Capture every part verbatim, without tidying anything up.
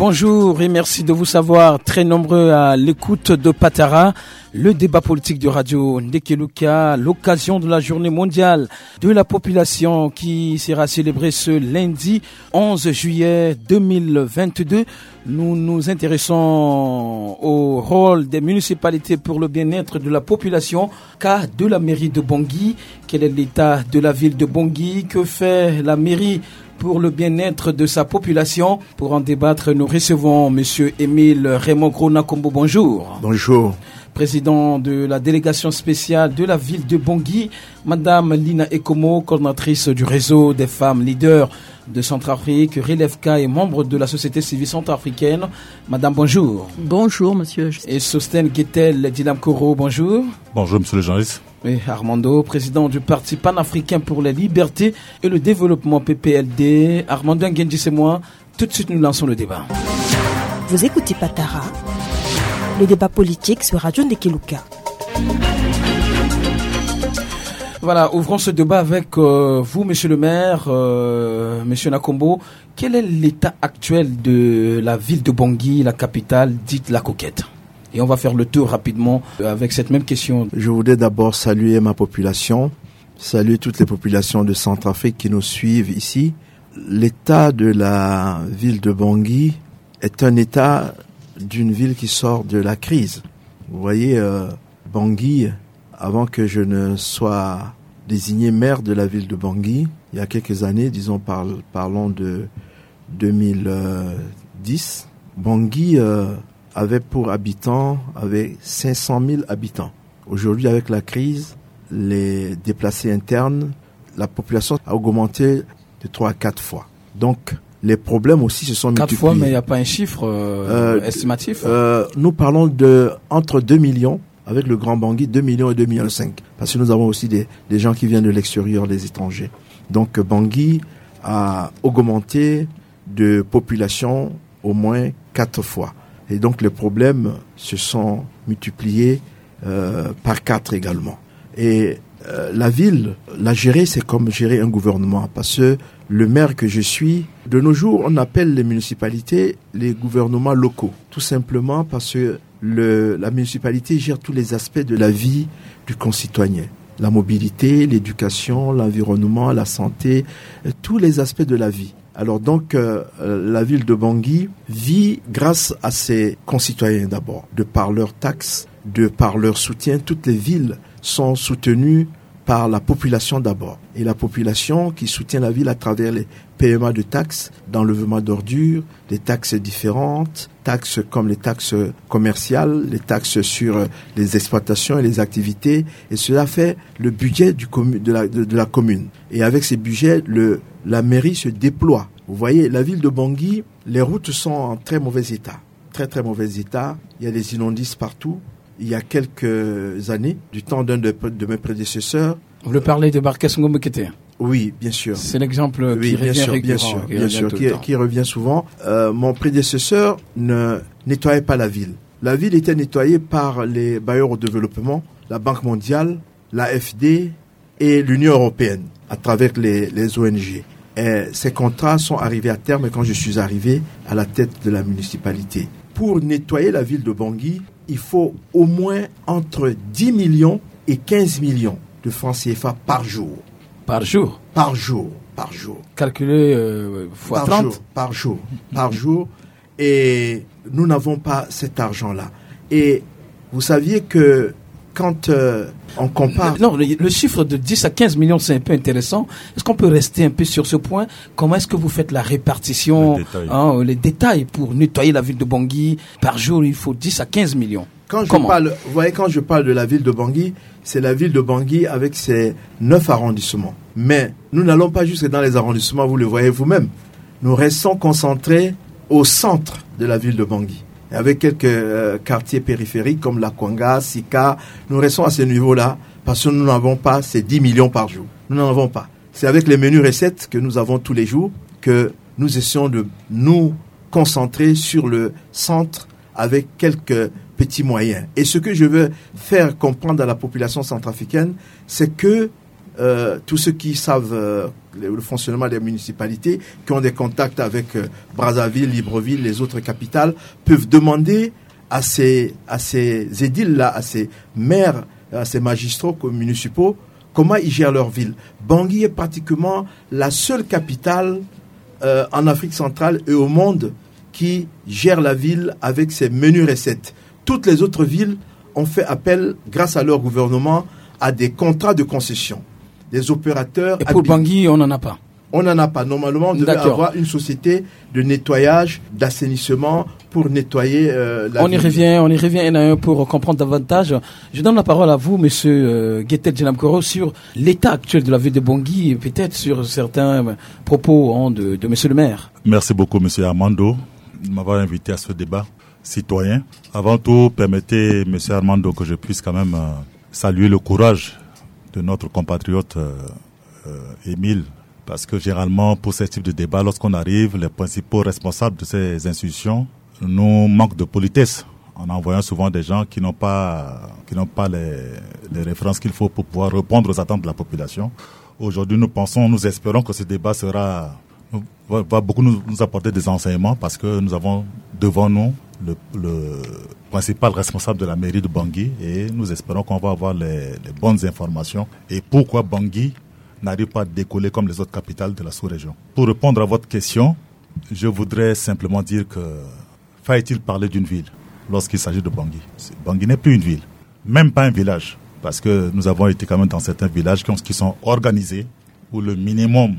Bonjour et merci de vous savoir très nombreux à l'écoute de Patara, le débat politique de Radio Ndekeluka, l'occasion de la journée mondiale de la population qui sera célébrée ce lundi onze juillet deux mille vingt-deux. Nous nous intéressons au rôle des municipalités pour le bien-être de la population, cas de la mairie de Bangui. Quel est l'état de la ville de Bangui? Que fait la mairie pour le bien-être de sa population? Pour en débattre, nous recevons Monsieur Émile Raymond Gros-Nakombo. Bonjour. Bonjour. Président de la délégation spéciale de la ville de Bangui, Madame Lina Ekomo, coordinatrice du réseau des femmes leaders de Centrafrique, Relève-K et membre de la société civile centrafricaine. Madame, bonjour. Bonjour, monsieur. Et Sosten Guetel Dilam Koro, bonjour. Bonjour, monsieur le journaliste. Et Armando, président du Parti panafricain pour les libertés et le développement P P L D. Armando Ngenji, c'est moi. Tout de suite, nous lançons le débat. Vous écoutez Patara, le débat politique sur Radio Ndekeluka. Voilà, ouvrons ce débat avec euh, vous, monsieur le maire, euh, monsieur Nakombo. Quel est l'état actuel de la ville de Bangui, la capitale dite La Coquette? Et on va faire le tour rapidement avec cette même question. Je voudrais d'abord saluer ma population, saluer toutes les populations de Centrafrique qui nous suivent ici. L'état de la ville de Bangui est un état d'une ville qui sort de la crise. Vous voyez, euh, Bangui, avant que je ne sois désigné maire de la ville de Bangui, il y a quelques années, disons par, parlons de deux mille dix, Bangui euh, avait pour habitants avait cinq cent mille habitants. Aujourd'hui, avec la crise, les déplacés internes, la population a augmenté de trois à quatre fois. Donc, les problèmes aussi se sont multipliés. Quatre fois, mais il n'y a pas un chiffre euh, euh, estimatif. Euh, nous parlons de entre deux millions, avec le Grand Bangui, deux millions et deux virgule cinq millions. Parce que nous avons aussi des, des gens qui viennent de l'extérieur, des étrangers. Donc, Bangui a augmenté de population au moins quatre fois. Et donc, les problèmes se sont multipliés euh, par quatre également. Et euh, la ville, la gérer, c'est comme gérer un gouvernement. Parce que le maire que je suis, de nos jours, on appelle les municipalités les gouvernements locaux. Tout simplement parce que le, la municipalité gère tous les aspects de la vie du concitoyen. La mobilité, l'éducation, l'environnement, la santé, tous les aspects de la vie. Alors donc, euh, la ville de Bangui vit grâce à ses concitoyens d'abord, de par leurs taxes, de par leur soutien. Toutes les villes sont soutenues par la population d'abord. Et la population qui soutient la ville à travers les paiements de taxes, d'enlèvement d'ordures, des taxes différentes, taxes comme les taxes commerciales, les taxes sur les exploitations et les activités. Et cela fait le budget du commu- de, la, de, de la commune. Et avec ces budgets, le, la mairie se déploie. Vous voyez, la ville de Bangui, les routes sont en très mauvais état. Très très mauvais état. Il y a des immondices partout. Il y a quelques années, du temps d'un de, de mes prédécesseurs. Vous le parlez de Barkes Ngomekete? Oui, bien sûr. C'est l'exemple qui oui, revient bien sûr, récurrent, bien sûr, qui bien revient sûr, tout qui, le temps. qui revient souvent. Euh, mon prédécesseur ne nettoyait pas la ville. La ville était nettoyée par les bailleurs au développement, la Banque mondiale, la F D et l'Union européenne, à travers les, les O N G. Et ces contrats sont arrivés à terme quand je suis arrivé à la tête de la municipalité. Pour nettoyer la ville de Bangui, il faut au moins entre dix millions et quinze millions de francs C F A par jour. Par jour? Par jour, par jour. Calculé euh, fois par trente? Jour, par jour, par jour. Et nous n'avons pas cet argent-là. Et vous saviez que quand euh, on compare... Non, le, le chiffre de dix à quinze millions, c'est un peu intéressant. Est-ce qu'on peut rester un peu sur ce point? Comment est-ce que vous faites la répartition, les détails, hein, les détails pour nettoyer la ville de Bangui? Par jour, il faut dix à quinze millions. Quand je Comment? parle, vous voyez, quand je parle de la ville de Bangui, c'est la ville de Bangui avec ses neuf arrondissements. Mais nous n'allons pas jusque dans les arrondissements, vous le voyez vous-même. Nous restons concentrés au centre de la ville de Bangui. Et avec quelques euh, quartiers périphériques comme la Kwanga, Sika, nous restons à ce niveau-là parce que nous n'avons pas ces dix millions par jour. Nous n'en avons pas. C'est avec les menus recettes que nous avons tous les jours que nous essayons de nous concentrer sur le centre avec quelques petits moyens. Et ce que je veux faire comprendre à la population centrafricaine, c'est que euh, tous ceux qui savent euh, le, le fonctionnement des municipalités, qui ont des contacts avec euh, Brazzaville, Libreville, les autres capitales, peuvent demander à ces, à ces édiles-là, à ces maires, à ces magistrats municipaux, comment ils gèrent leur ville. Bangui est pratiquement la seule capitale euh, en Afrique centrale et au monde qui gère la ville avec ses menues recettes. Toutes les autres villes ont fait appel, grâce à leur gouvernement, à des contrats de concession. Des opérateurs... Et pour Bangui, on n'en a pas. On n'en a pas. Normalement, on devait D'accord. avoir une société de nettoyage, d'assainissement pour nettoyer euh, la on ville. y revient, on y revient un à un pour comprendre davantage. Je donne la parole à vous, monsieur euh, Guettet Djenamkoro, sur l'état actuel de la ville de Bangui et peut-être sur certains propos hein, de, de monsieur le maire. Merci beaucoup, monsieur Armando, de m'avoir invité à ce débat citoyen. Avant tout, permettez, monsieur Armando, que je puisse quand même euh, saluer le courage de notre compatriote euh, euh, Émile. Parce que généralement, pour ce type de débat, lorsqu'on arrive, les principaux responsables de ces institutions nous manquent de politesse en envoyant souvent des gens qui n'ont pas, qui n'ont pas les, les références qu'il faut pour pouvoir répondre aux attentes de la population. Aujourd'hui, nous pensons, nous espérons que ce débat sera, va, va beaucoup nous, nous apporter des enseignements parce que nous avons devant nous le, le principal responsable de la mairie de Bangui et nous espérons qu'on va avoir les, les bonnes informations et pourquoi Bangui n'arrive pas à décoller comme les autres capitales de la sous-région. Pour répondre à votre question, je voudrais simplement dire que fallait-il parler d'une ville lorsqu'il s'agit de Bangui? Bangui n'est plus une ville, même pas un village, parce que nous avons été quand même dans certains villages qui, ont, qui sont organisés, où le minimum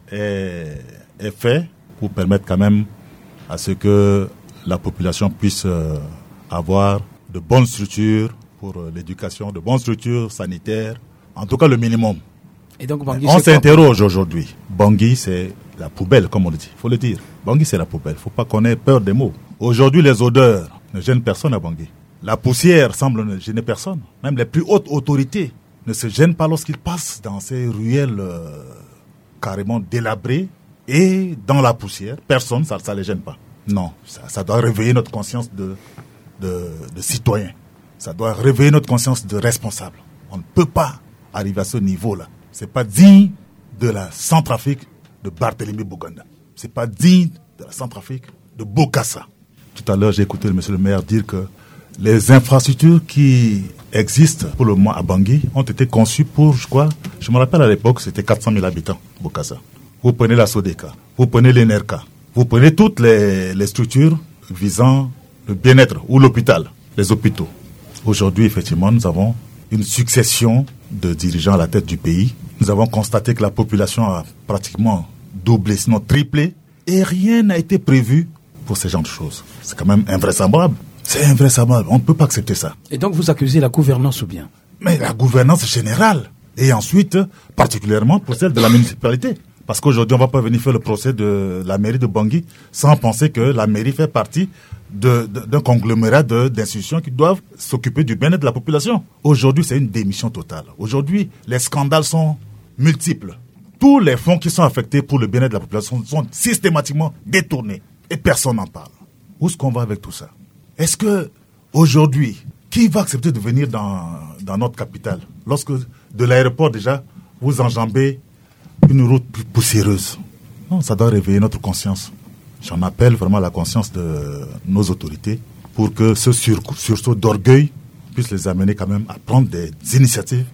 est, est fait pour permettre quand même à ce que la population puisse euh, avoir de bonnes structures pour euh, l'éducation, de bonnes structures sanitaires, en tout cas le minimum. Et donc, Bangui, on s'interroge aujourd'hui. Bangui, c'est la poubelle, comme on le dit. Il faut le dire. Bangui, c'est la poubelle. Il ne faut pas qu'on ait peur des mots. Aujourd'hui, les odeurs ne gênent personne à Bangui. La poussière semble ne gêner personne. Même les plus hautes autorités ne se gênent pas lorsqu'ils passent dans ces ruelles euh, carrément délabrées. Et dans la poussière, personne, ça ne les gêne pas. Non, ça, ça doit réveiller notre conscience de, de, de citoyen. Ça doit réveiller notre conscience de responsable. On ne peut pas arriver à ce niveau-là. C'est pas digne de la Centrafrique de Barthélemy Boganda. C'est pas digne de la Centrafrique de Bokassa. Tout à l'heure, j'ai écouté le monsieur le maire dire que les infrastructures qui existent pour le moment à Bangui ont été conçues pour, je crois, je me rappelle à l'époque, c'était quatre cent mille habitants, Bokassa. Vous prenez la Sodeka, vous prenez l'Enerca, vous prenez toutes les, les structures visant le bien-être ou l'hôpital, les hôpitaux. Aujourd'hui, effectivement, nous avons une succession de dirigeants à la tête du pays. Nous avons constaté que la population a pratiquement doublé, sinon triplé, et rien n'a été prévu pour ce genre de choses. C'est quand même invraisemblable. C'est invraisemblable. On ne peut pas accepter ça. Et donc, vous accusez la gouvernance ou bien? Mais la gouvernance générale. Et ensuite, particulièrement pour celle de la municipalité. Parce qu'aujourd'hui, on ne va pas venir faire le procès de la mairie de Bangui sans penser que la mairie fait partie de, de, d'un conglomérat de, d'institutions qui doivent s'occuper du bien-être de la population. Aujourd'hui, c'est une démission totale. Aujourd'hui, les scandales sont multiples. Tous les fonds qui sont affectés pour le bien-être de la population sont systématiquement détournés. Et personne n'en parle. Où est-ce qu'on va avec tout ça? Est-ce que, aujourd'hui, qui va accepter de venir dans, dans notre capitale lorsque, de l'aéroport déjà, vous enjambez une route poussiéreuse? Non, ça doit réveiller notre conscience. J'en appelle vraiment à la conscience de nos autorités pour que ce sur, sursaut d'orgueil puisse les amener quand même à prendre des initiatives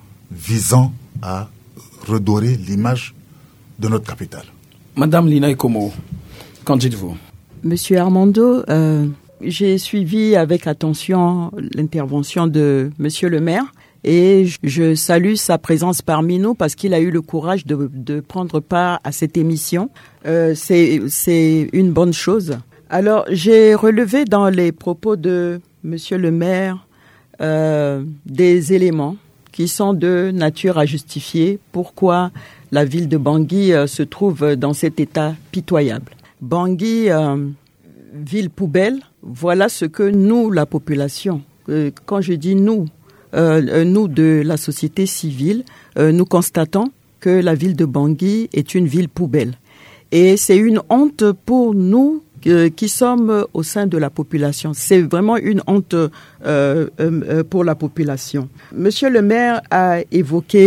visant à redorer l'image de notre capitale. Madame Lina Ikomo, qu'en dites-vous? Monsieur Armando, euh, j'ai suivi avec attention l'intervention de Monsieur le maire et je salue sa présence parmi nous parce qu'il a eu le courage de, de prendre part à cette émission. Euh, c'est, c'est une bonne chose. Alors, j'ai relevé dans les propos de Monsieur le maire euh, des éléments qui sont de nature à justifier pourquoi la ville de Bangui euh, se trouve dans cet état pitoyable. Bangui, euh, ville poubelle, voilà ce que nous, la population, euh, quand je dis nous, euh, nous de la société civile, euh, nous constatons que la ville de Bangui est une ville poubelle. Et c'est une honte pour nous euh, qui sommes au sein de la population. C'est vraiment une honte euh, euh, pour la population. Monsieur le maire a évoqué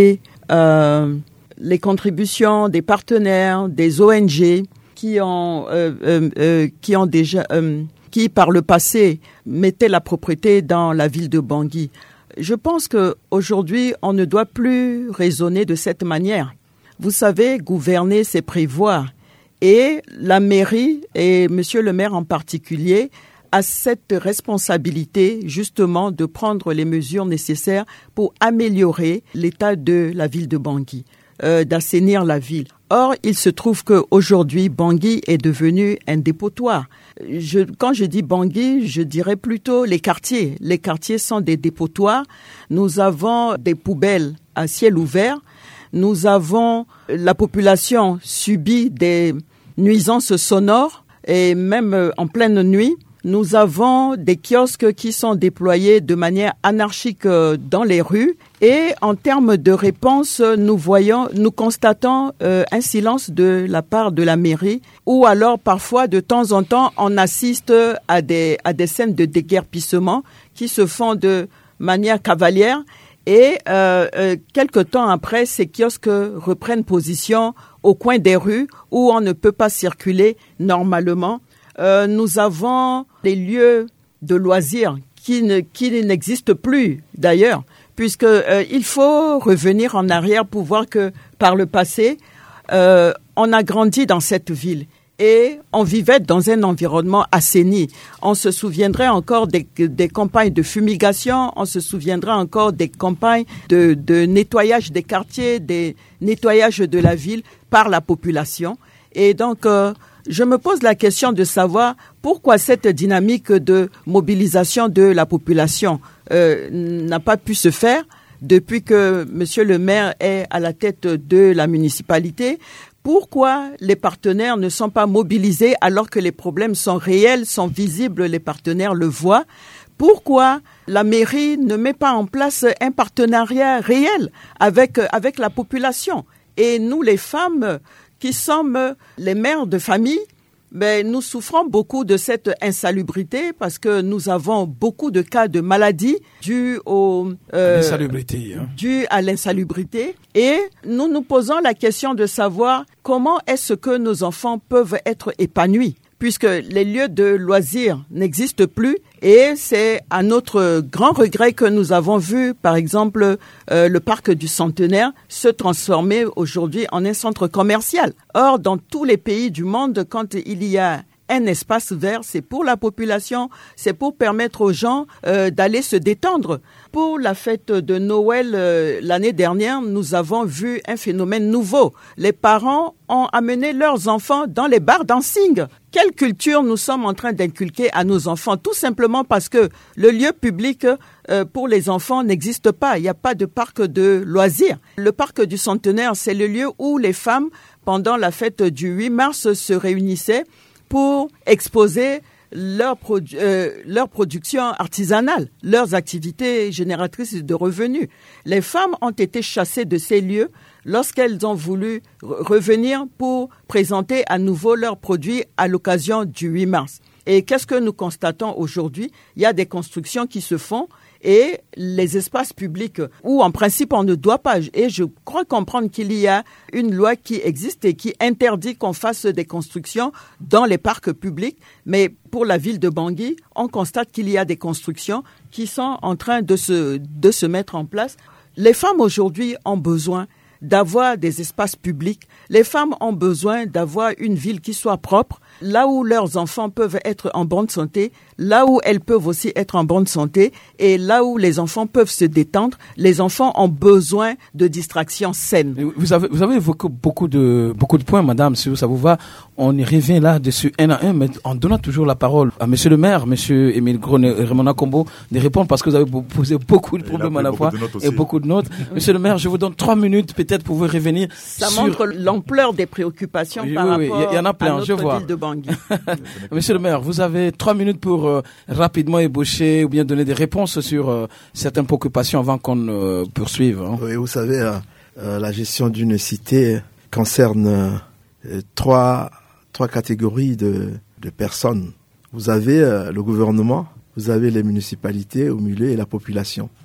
euh, les contributions des partenaires, des O N G qui ont, euh, euh, euh, qui ont déjà, euh, qui par le passé mettaient la propreté dans la ville de Bangui. Je pense qu'aujourd'hui, on ne doit plus raisonner de cette manière. Vous savez, gouverner, c'est prévoir. Et la mairie, et monsieur le maire en particulier, a cette responsabilité justement de prendre les mesures nécessaires pour améliorer l'état de la ville de Bangui, euh, d'assainir la ville. Or, il se trouve qu'aujourd'hui, Bangui est devenu un dépotoir. Je, quand je dis Bangui, je dirais plutôt les quartiers. Les quartiers sont des dépotoirs. Nous avons des poubelles à ciel ouvert. Nous avons, la population subit des nuisances sonores et même en pleine nuit. Nous avons des kiosques qui sont déployés de manière anarchique dans les rues et en termes de réponse, nous voyons, nous constatons euh, un silence de la part de la mairie ou alors parfois de temps en temps on assiste à des, à des scènes de déguerpissement qui se font de manière cavalière. Et euh, euh, quelque temps après, ces kiosques reprennent position au coin des rues où on ne peut pas circuler normalement. Euh, nous avons des lieux de loisirs qui, ne, qui n'existent plus d'ailleurs, puisque euh, il faut revenir en arrière pour voir que par le passé, euh, on a grandi dans cette ville. Et on vivait dans un environnement assaini. On se souviendrait encore des, des campagnes de fumigation, on se souviendrait encore des campagnes de, de nettoyage des quartiers, des nettoyages de la ville par la population. Et donc, euh, je me pose la question de savoir pourquoi cette dynamique de mobilisation de la population euh, n'a pas pu se faire depuis que monsieur le maire est à la tête de la municipalité. Pourquoi les partenaires ne sont pas mobilisés alors que les problèmes sont réels, sont visibles, les partenaires le voient? Pourquoi la mairie ne met pas en place un partenariat réel avec, avec la population? Et nous, les femmes qui sommes les mères de famille, ben, nous souffrons beaucoup de cette insalubrité parce que nous avons beaucoup de cas de maladies dues au, euh, l'insalubrité, hein. dues à l'insalubrité. Et nous nous posons la question de savoir comment est-ce que nos enfants peuvent être épanouis, puisque les lieux de loisirs n'existent plus. Et c'est à notre grand regret que nous avons vu, par exemple, euh, le parc du Centenaire se transformer aujourd'hui en un centre commercial. Or, dans tous les pays du monde, quand il y a un espace vert, c'est pour la population, c'est pour permettre aux gens euh, d'aller se détendre. Pour la fête de Noël euh, l'année dernière, nous avons vu un phénomène nouveau. Les parents ont amené leurs enfants dans les bars dancing. Quelle culture nous sommes en train d'inculquer à nos enfants? Tout simplement parce que le lieu public euh, pour les enfants n'existe pas. Il n'y a pas de parc de loisirs. Le parc du Centenaire, c'est le lieu où les femmes, pendant la fête du huit mars, se réunissaient pour exposer leur, produ- euh, leur production artisanale, leurs activités génératrices de revenus. Les femmes ont été chassées de ces lieux lorsqu'elles ont voulu re- revenir pour présenter à nouveau leurs produits à l'occasion du huit mars. Et qu'est-ce que nous constatons aujourd'hui? Il y a des constructions qui se font et les espaces publics où en principe on ne doit pas, et je crois comprendre qu'il y a une loi qui existe et qui interdit qu'on fasse des constructions dans les parcs publics, mais pour la ville de Bangui, on constate qu'il y a des constructions qui sont en train de se, de se mettre en place. Les femmes aujourd'hui ont besoin d'avoir des espaces publics. Les femmes ont besoin d'avoir une ville qui soit propre, là où leurs enfants peuvent être en bonne santé, là où elles peuvent aussi être en bonne santé et là où les enfants peuvent se détendre. Les enfants ont besoin de distractions saines. Vous avez, vous avez évoqué beaucoup de, beaucoup de points, madame, si ça vous va. On y revient là dessus un à un, mais en donnant toujours la parole à monsieur le maire, monsieur Émile Gros et Raymond Combo, de répondre parce que vous avez posé beaucoup de problèmes à la fois et beaucoup de notes. Monsieur le maire, je vous donne trois minutes peut-être pour vous revenir. Ça sur... montre l'ampleur des préoccupations oui, par oui, rapport oui. Il y en a plein, à notre je vois. ville de Bangui. Monsieur le maire, vous avez trois minutes pour euh, rapidement ébaucher ou bien donner des réponses sur euh, certaines préoccupations avant qu'on euh, poursuive. Hein. Oui, vous savez, euh, euh, la gestion d'une cité concerne euh, trois, trois catégories de, de personnes. Vous avez euh, le gouvernement, vous avez les municipalités au milieu et la population.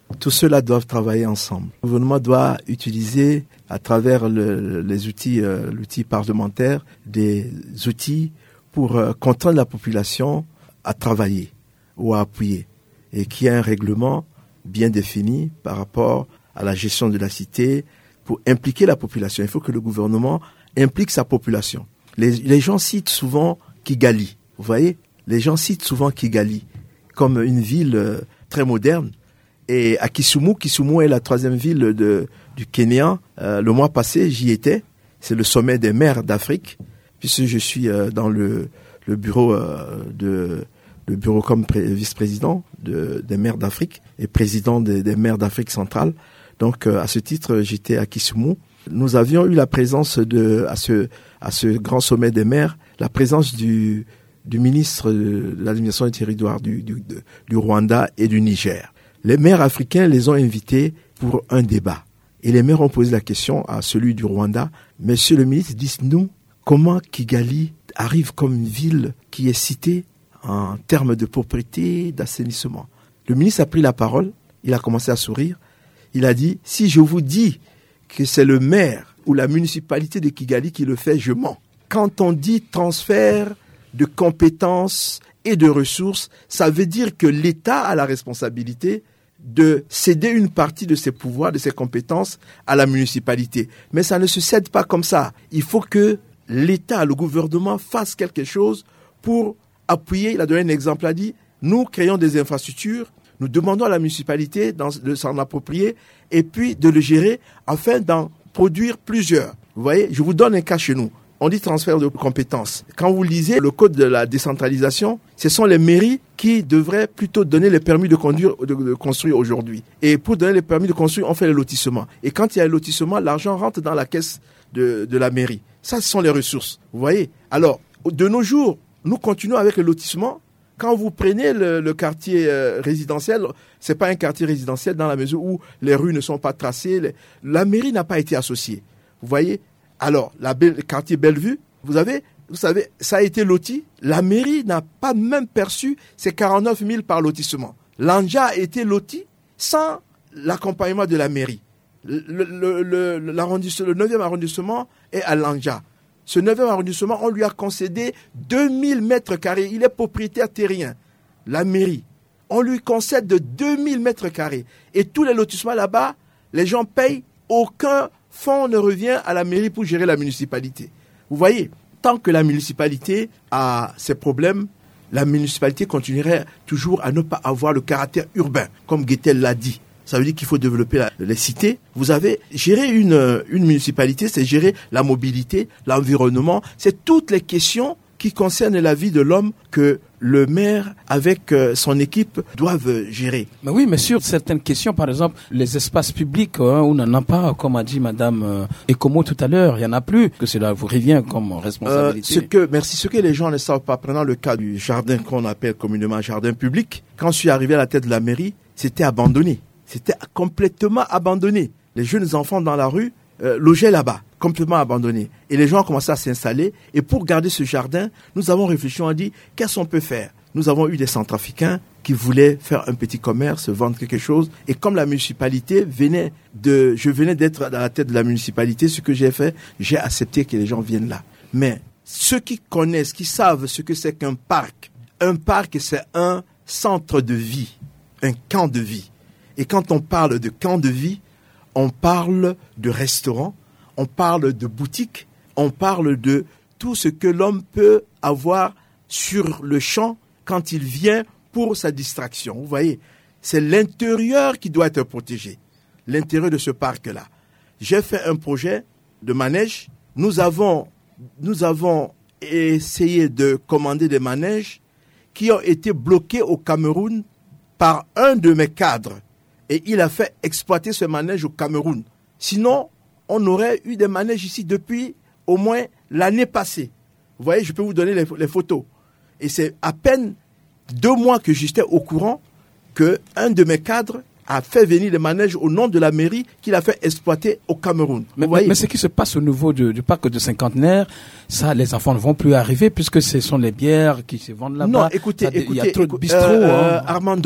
Tous ceux-là doivent travailler ensemble. Le gouvernement doit utiliser, à travers le, les outils, euh, l'outil parlementaire, des outils pour euh, contraindre la population à travailler ou à appuyer. Et qu'il y ait un règlement bien défini par rapport à la gestion de la cité pour impliquer la population. Il faut que le gouvernement implique sa population. Les, les gens citent souvent Kigali. Vous voyez, les gens citent souvent Kigali comme une ville euh, très moderne. Et à Kisumu, Kisumu est la troisième ville de, du Kenya. Euh, le mois passé, j'y étais. C'est le sommet des maires d'Afrique, puisque je suis euh, dans le, le bureau euh, de le bureau comme pré- vice-président de, des maires d'Afrique et président des, des maires d'Afrique centrale. Donc, euh, à ce titre, j'étais à Kisumu. Nous avions eu la présence de à ce à ce grand sommet des maires, la présence du du ministre de l'administration du territoire du, du, de, du Rwanda et du Niger. Les maires africains les ont invités pour un débat. Et les maires ont posé la question à celui du Rwanda. Monsieur le ministre, dites-nous comment Kigali arrive comme une ville qui est citée en termes de propriété, d'assainissement. Le ministre a pris la parole, il a commencé à sourire. Il a dit, si je vous dis que c'est le maire ou la municipalité de Kigali qui le fait, je mens. Quand on dit transfert de compétences et de ressources, ça veut dire que l'État a la responsabilité de céder une partie de ses pouvoirs, de ses compétences à la municipalité. Mais ça ne se cède pas comme ça. Il faut que l'État, le gouvernement fasse quelque chose pour appuyer. Il a donné un exemple, il a dit, nous créons des infrastructures, nous demandons à la municipalité de s'en approprier et puis de le gérer afin d'en produire plusieurs. Vous voyez, je vous donne un cas chez nous. On dit transfert de compétences. Quand vous lisez le code de la décentralisation, ce sont les mairies qui devraient plutôt donner les permis de conduire, de, de construire aujourd'hui. Et pour donner les permis de construire, on fait le lotissement. Et quand il y a le lotissement, l'argent rentre dans la caisse de, de la mairie. Ça, ce sont les ressources. Vous voyez? Alors, de nos jours, nous continuons avec le lotissement. Quand vous prenez le, le quartier euh, résidentiel, c'est pas un quartier résidentiel dans la mesure où les rues ne sont pas tracées. Les, la mairie n'a pas été associée. Vous voyez? Alors, la belle, le quartier Bellevue, vous avez, vous savez, ça a été loti. La mairie n'a pas même perçu ces quarante-neuf mille par lotissement. L'Anja a été loti sans l'accompagnement de la mairie. Le, le, le, l'arrondissement, le neuvième arrondissement est à l'Anja. Ce neuvième arrondissement, on lui a concédé deux mille mètres carrés. Il est propriétaire terrien. La mairie. On lui concède de deux mille mètres carrés. Et tous les lotissements là-bas, les gens payent. Aucun fonds ne revient à la mairie pour gérer la municipalité. Vous voyez, tant que la municipalité a ses problèmes, la municipalité continuerait toujours à ne pas avoir le caractère urbain, comme Guettel l'a dit. Ça veut dire qu'il faut développer la, les cités. Vous avez géré une, une municipalité, c'est gérer la mobilité, l'environnement. C'est toutes les questions qui concernent la vie de l'homme que le maire, avec euh, son équipe, doivent gérer. Mais oui, mais sur certaines questions, par exemple, les espaces publics, hein, on n'en a pas, comme a dit Madame euh, Ekomo tout à l'heure, il n'y en a plus, que cela vous revient comme responsabilité. Euh, ce que, merci, ce que les gens ne savent pas, prenant le cas du jardin qu'on appelle communément jardin public, quand je suis arrivé à la tête de la mairie, c'était abandonné. C'était complètement abandonné. Les jeunes enfants dans la rue euh, logeaient là-bas, complètement abandonnés. Et les gens ont commencé à s'installer. Et pour garder ce jardin, nous avons réfléchi, on a dit, qu'est-ce qu'on peut faire? Nous avons eu des centrafricains qui voulaient faire un petit commerce, vendre quelque chose. Et comme la municipalité venait de... Je venais d'être à la tête de la municipalité, ce que j'ai fait, j'ai accepté que les gens viennent là. Mais ceux qui connaissent, qui savent ce que c'est qu'un parc, un parc, c'est un centre de vie, un camp de vie. Et quand on parle de camp de vie, on parle de restaurants, on parle de boutiques, on parle de tout ce que l'homme peut avoir sur le champ quand il vient pour sa distraction. Vous voyez, c'est l'intérieur qui doit être protégé, l'intérieur de ce parc-là. J'ai fait un projet de manège. Nous avons, nous avons essayé de commander des manèges qui ont été bloqués au Cameroun par un de mes cadres. Et il a fait exploiter ce manège au Cameroun. Sinon, on aurait eu des manèges ici depuis au moins l'année passée. Vous voyez, je peux vous donner les, les photos. Et c'est à peine deux mois que j'étais au courant qu'un de mes cadres a fait venir les manèges au nom de la mairie qu'il a fait exploiter au Cameroun. Mais, mais, mais ce qui se passe au niveau du, du parc de cinquantenaire, ça, les enfants ne vont plus arriver puisque ce sont les bières qui se vendent là-bas. Non, écoutez, ça, écoutez, il y a trop écoutez, de bistrots. Euh, hein. Armando,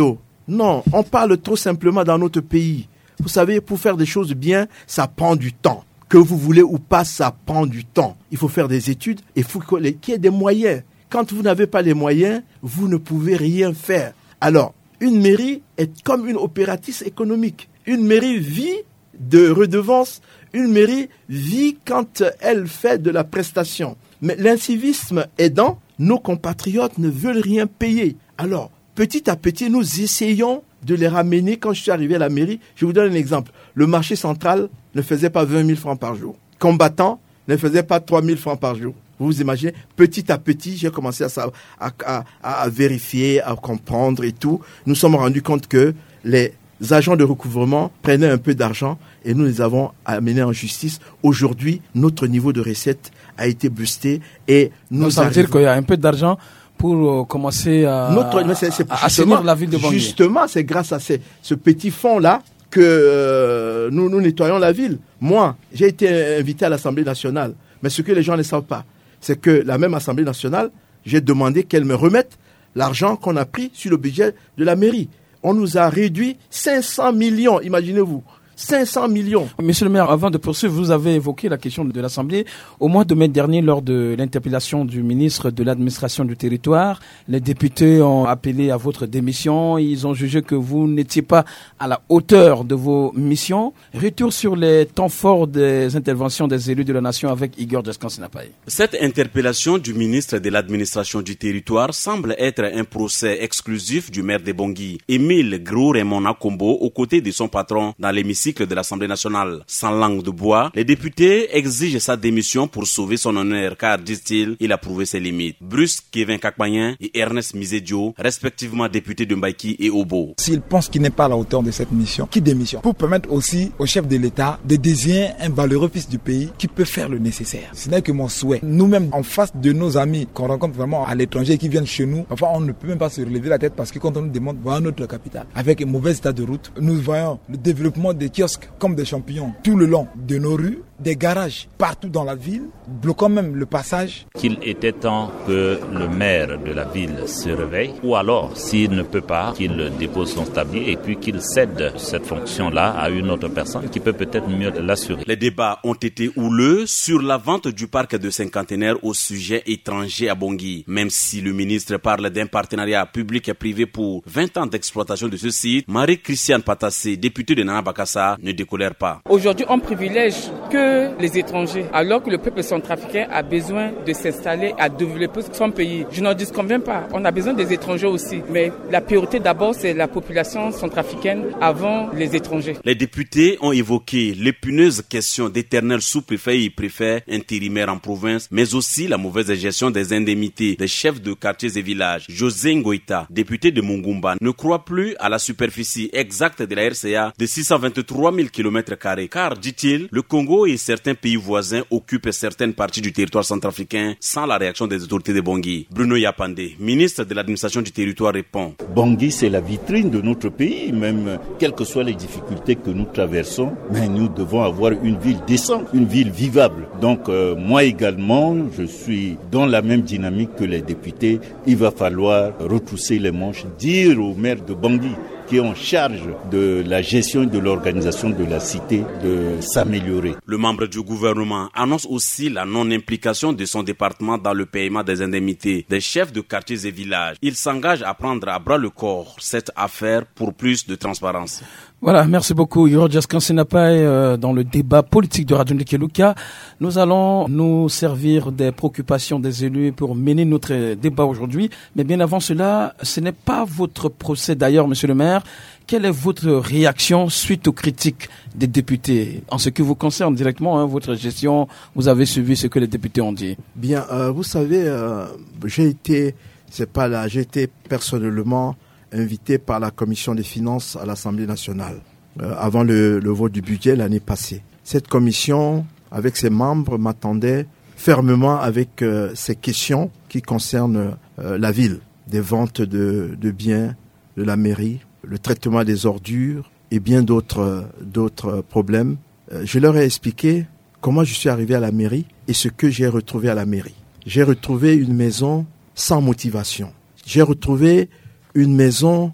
Non, on parle trop simplement dans notre pays. Vous savez, pour faire des choses bien, ça prend du temps. Que vous voulez ou pas, ça prend du temps. Il faut faire des études et il faut qu'il y ait des moyens. Quand vous n'avez pas les moyens, vous ne pouvez rien faire. Alors, une mairie est comme une opératrice économique. Une mairie vit de redevances. Une mairie vit quand elle fait de la prestation. Mais l'incivisme aidant, nos compatriotes ne veulent rien payer. Alors, petit à petit, nous essayons de les ramener. Quand je suis arrivé à la mairie, je vous donne un exemple. Le marché central ne faisait pas vingt mille francs par jour. Combattant ne faisait pas trois mille francs par jour. Vous vous imaginez, petit à petit, j'ai commencé à, à, à, à vérifier, à comprendre et tout. Nous sommes rendus compte que les agents de recouvrement prenaient un peu d'argent et nous les avons amenés en justice. Aujourd'hui, notre niveau de recette a été boosté et nous Donc, ça veut arrivons... dire qu'il y a un peu d'argent pour euh, commencer à, notre, mais c'est, c'est à assainir la ville de Bangui. Justement, c'est grâce à ces, ce petit fonds-là que euh, nous, nous nettoyons la ville. Moi, j'ai été invité à l'Assemblée nationale, mais ce que les gens ne savent pas, c'est que la même Assemblée nationale, j'ai demandé qu'elle me remette l'argent qu'on a pris sur le budget de la mairie. On nous a réduit cinq cents millions, imaginez-vous. cinq cents millions. Monsieur le maire, avant de poursuivre, vous avez évoqué la question de l'Assemblée. Au mois de mai dernier, lors de l'interpellation du ministre de l'administration du territoire, les députés ont appelé à votre démission. Ils ont jugé que vous n'étiez pas à la hauteur de vos missions. Retour sur les temps forts des interventions des élus de la nation avec Igor Djeskan-Sinapaye. Cette interpellation du ministre de l'administration du territoire semble être un procès exclusif du maire de Bangui, Émile Gros-Raymond Akombo, aux côtés de son patron dans l'hémicycle de l'Assemblée nationale. Sans langue de bois, les députés exigent sa démission pour sauver son honneur car, disent-ils, il a prouvé ses limites. Bruce Kevin Kakpayen et Ernest Mizedio, respectivement députés de Mbaïki et Obo. S'il pense qu'il n'est pas à la hauteur de cette mission, qu'il démissionne. Pour permettre aussi au chef de l'État de désigner un valeureux fils du pays qui peut faire le nécessaire. Ce n'est que mon souhait. Nous-mêmes, en face de nos amis qu'on rencontre vraiment à l'étranger qui viennent chez nous, parfois on ne peut même pas se relever la tête parce que quand on nous demande, voilà notre capitale. Avec un mauvais état de route, nous voyons le développement des kiosques comme des champignons tout le long de nos rues, des garages partout dans la ville, bloquant même le passage. Qu'il était temps que le maire de la ville se réveille, ou alors, s'il ne peut pas, qu'il dépose son tablier et puis qu'il cède cette fonction-là à une autre personne qui peut peut-être mieux l'assurer. Les débats ont été houleux sur la vente du parc de cinquantenaire aux sujets étrangers à Bangui. Même si le ministre parle d'un partenariat public et privé pour vingt ans d'exploitation de ce site, Marie-Christiane Patassé, députée de Nana Bakassa, ne décolère pas. Aujourd'hui, on privilège que les étrangers, alors que le peuple centrafricain a besoin de s'installer, à développer son pays. Je n'en disconviens pas. On a besoin des étrangers aussi. Mais la priorité d'abord, c'est la population centrafricaine avant les étrangers. Les députés ont évoqué l'épineuse question d'éternel sous-préfet et préfet intérimaire en province, mais aussi la mauvaise gestion des indemnités des chefs de quartiers et villages. José Ngoïta, député de Mungumba, ne croit plus à la superficie exacte de la R C A de six cent vingt-trois mille kilomètres carrés. Car, dit-il, le Congo et certains pays voisins occupent certaines parties du territoire centrafricain sans la réaction des autorités de Bangui. Bruno Yapandé, ministre de l'administration du territoire, répond. Bangui, c'est la vitrine de notre pays, même quelles que soient les difficultés que nous traversons, mais nous devons avoir une ville décente, une ville vivable. Donc euh, moi également, je suis dans la même dynamique que les députés. Il va falloir retrousser les manches, dire au maire de Bangui qui est en charge de la gestion et de l'organisation de la cité de s'améliorer. Le membre du gouvernement annonce aussi la non-implication de son département dans le paiement des indemnités des chefs de quartiers et villages. Il s'engage à prendre à bras le corps cette affaire pour plus de transparence. Voilà, merci beaucoup Igor Djeskan-Sinapaye. Euh, dans le débat politique de Radio Ndekeluka, nous allons nous servir des préoccupations des élus pour mener notre débat aujourd'hui. Mais bien avant cela, ce n'est pas votre procès d'ailleurs, monsieur le maire. Quelle est votre réaction suite aux critiques des députés en ce qui vous concerne directement, hein, votre gestion? Vous avez suivi ce que les députés ont dit. Bien, euh, vous savez, euh, j'ai été, c'est pas là, j'ai été personnellement invité par la commission des finances à l'Assemblée nationale euh, avant le, le vote du budget l'année passée. Cette commission, avec ses membres, m'attendait fermement avec euh, ces questions qui concernent euh, la ville, des ventes de, de biens de la mairie, le traitement des ordures et bien d'autres, euh, d'autres problèmes. Euh, je leur ai expliqué comment je suis arrivé à la mairie et ce que j'ai retrouvé à la mairie. J'ai retrouvé une maison sans motivation. J'ai retrouvé une maison